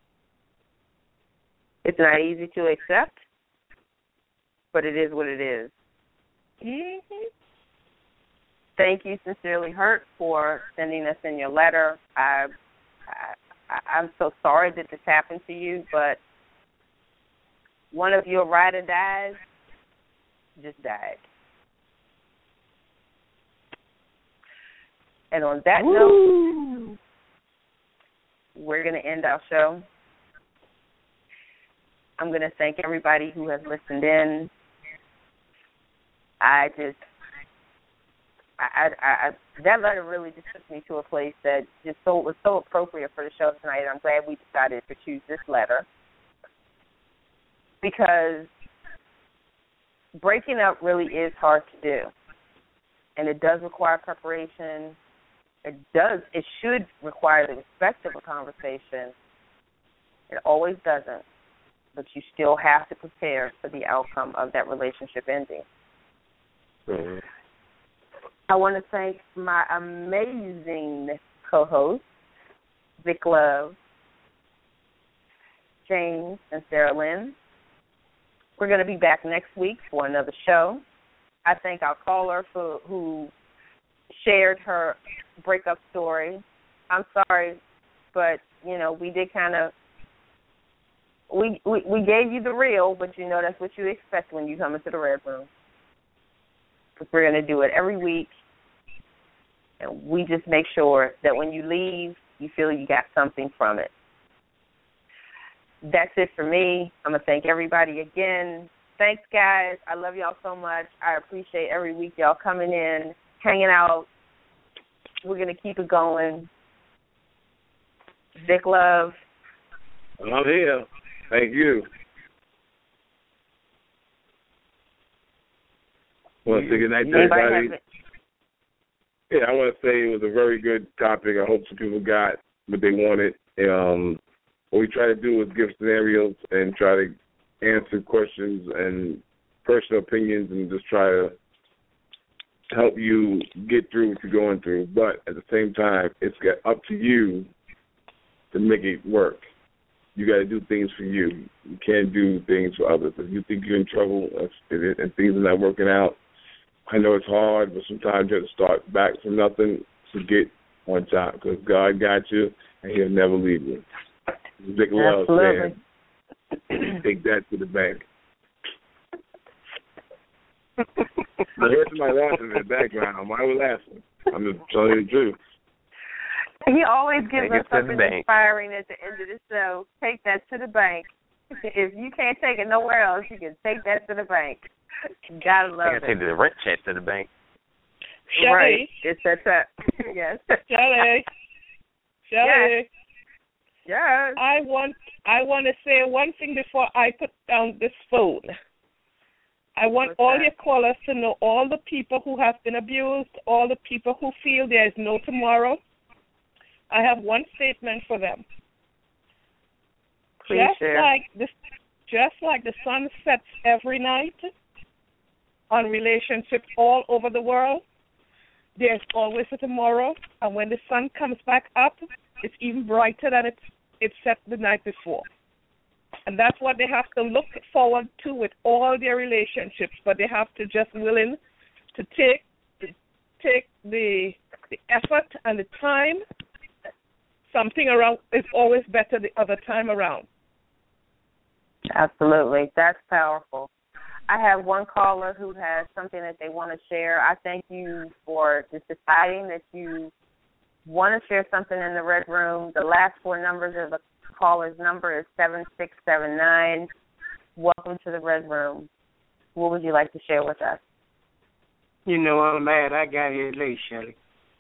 It's not easy to accept, but it is what it is. Mm-hmm. Thank you, Sincerely Hurt, for sending us in your letter. I, I, I'm so sorry that this happened to you, but one of your ride or dies just died. And on that Ooh. note, we're going to end our show. I'm going to thank everybody who has listened in. I just, I, I, I, that letter really just took me to a place that just so was so appropriate for the show tonight. And I'm glad we decided to choose this letter because breaking up really is hard to do, and it does require preparation. It does. It should require the respect of a conversation. It always doesn't, but you still have to prepare for the outcome of that relationship ending. Mm-hmm. I want to thank my amazing co-hosts, Vic Love, James, and Sarah Lynn. We're going to be back next week for another show. I thank our caller for who shared her breakup story. I'm sorry, but, you know, we did kind of, we, we we gave you the real, but, you know, that's what you expect when you come into the Red Room. Because we're going to do it every week, and we just make sure that when you leave, you feel you got something from it. That's it for me. I'm going to thank everybody again. Thanks, guys. I love y'all so much. I appreciate every week y'all coming in, hanging out. We're going to keep it going. Vic Love. I'm here. Thank you. Well, say good night to everybody. Yeah, I want to say it was a very good topic. I hope some people got what they wanted. Um, what we try to do is give scenarios and try to answer questions and personal opinions and just try to help you get through what you're going through. But at the same time, it's got up to you to make it work. You got to do things for you. You can't do things for others. If you think you're in trouble and things are not working out, I know it's hard, but sometimes you have to start back from nothing to get on top, because God got you and He'll never leave you. Dick Love saying, take that to the bank. But here's somebody laughing in the background. Why are we laughing? I'm just telling you the truth. He always gives Take us something inspiring at the end of the show. Take that to the bank. If you can't take it nowhere else, you can take that to the bank. You gotta love I it. gotta take the rent check to the bank. Shelly. Right. It's that time. Yes. Shelly. Shelly. Yes. Yes. I want I want to say one thing before I put down this phone. I want What's all that? your callers to know, all the people who have been abused, all the people who feel there is no tomorrow. I have one statement for them. Please just share. like this, just like the sun sets every night on relationships all over the world, there's always a tomorrow, and when the sun comes back up, it's even brighter than it it set the night before. And that's what they have to look forward to with all their relationships, but they have to just willing to take to take the the effort and the time. Something around is always better the other time around. Absolutely. That's powerful. I have one caller who has something that they want to share. I thank you for just deciding that you want to share something in the Red Room. The last four numbers of the caller's number is seven six seven nine. Welcome to the Red Room. What would you like to share with us? You know I'm mad I got here late, Shelly.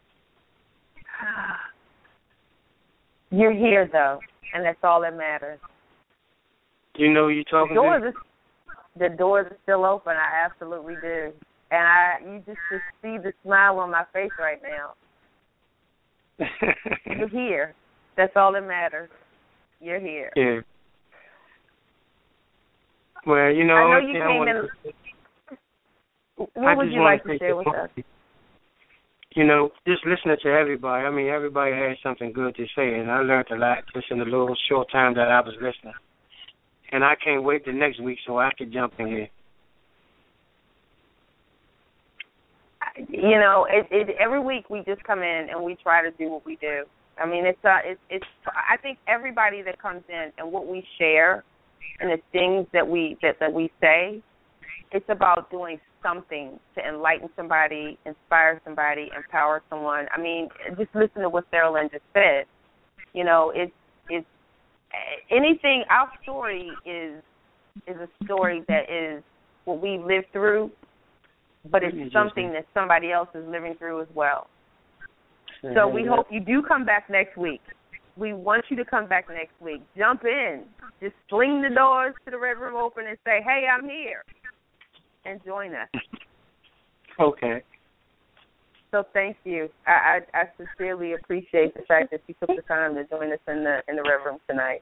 You're here, though, and that's all that matters. You know who you're talking the doors to? Are, the doors are still open. I absolutely do. And I, you just, just see the smile on my face right now. You're here. That's all that matters. You're here. Yeah. Well, you know, I know you yeah, came wanna, in. What I would just you wanna like to take share the with us? You know, just listening to everybody, I mean, everybody had something good to say, and I learned a lot just in the little short time that I was listening. And I can't wait till next week so I can jump in here. You know, it, it, every week we just come in and we try to do what we do. I mean, it's uh, it's it's. I think everybody that comes in and what we share and the things that we that, that we say, it's about doing something to enlighten somebody, inspire somebody, empower someone. I mean, just listen to what Sarah Lynn just said. You know, it's it's anything. Our story is is a story that is what we lived through, but it's something that somebody else is living through as well. So we hope you do come back next week. We want you to come back next week. Jump in. Just fling the doors to the Red Room open and say, hey, I'm here. And join us. Okay. So thank you. I, I, I sincerely appreciate the fact that you took the time to join us in the in the Red Room tonight.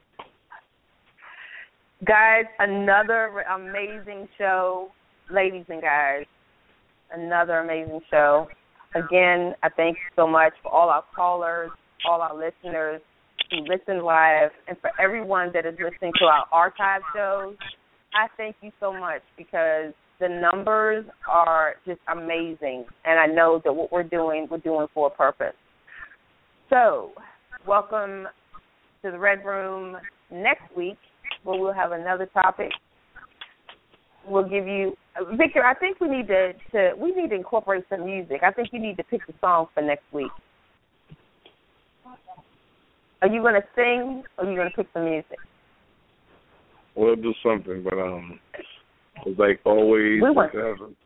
Guys, another amazing show. Ladies and guys, another amazing show. Again, I thank you so much for all our callers, all our listeners who listen live, and for everyone that is listening to our archive shows. I thank you so much because the numbers are just amazing, and I know that what we're doing, we're doing for a purpose. So, welcome to the Red Room next week, where we'll have another topic. We'll give you, Victor, I think we need to, to we need to incorporate some music. I think you need to pick the song for next week. Are you going to sing, or are you going to pick some music? We'll do something, but um, it's like always. We want,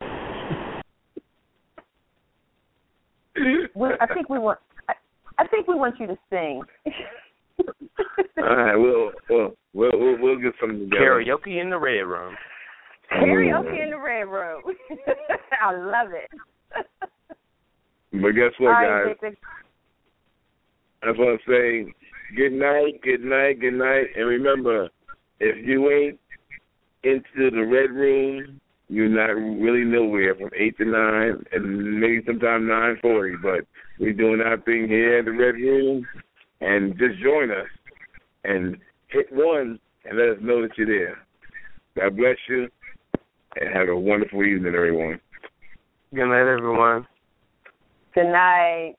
we, I think we want. I, I think we want you to sing. All right, we'll we'll we'll we'll, we'll get something together. Karaoke in the Red Room. Karaoke in the Red Room. I love it. But guess what, right, guys? Victor. I just want to say good night, good night, good night, and remember, if you ain't into the Red Room, you're not really nowhere from eight to nine, and maybe sometime nine forty. But we're doing our thing here at the Red Room, and just join us and hit one and let us know that you're there. God bless you, and have a wonderful evening, everyone. Good night, everyone. Good night.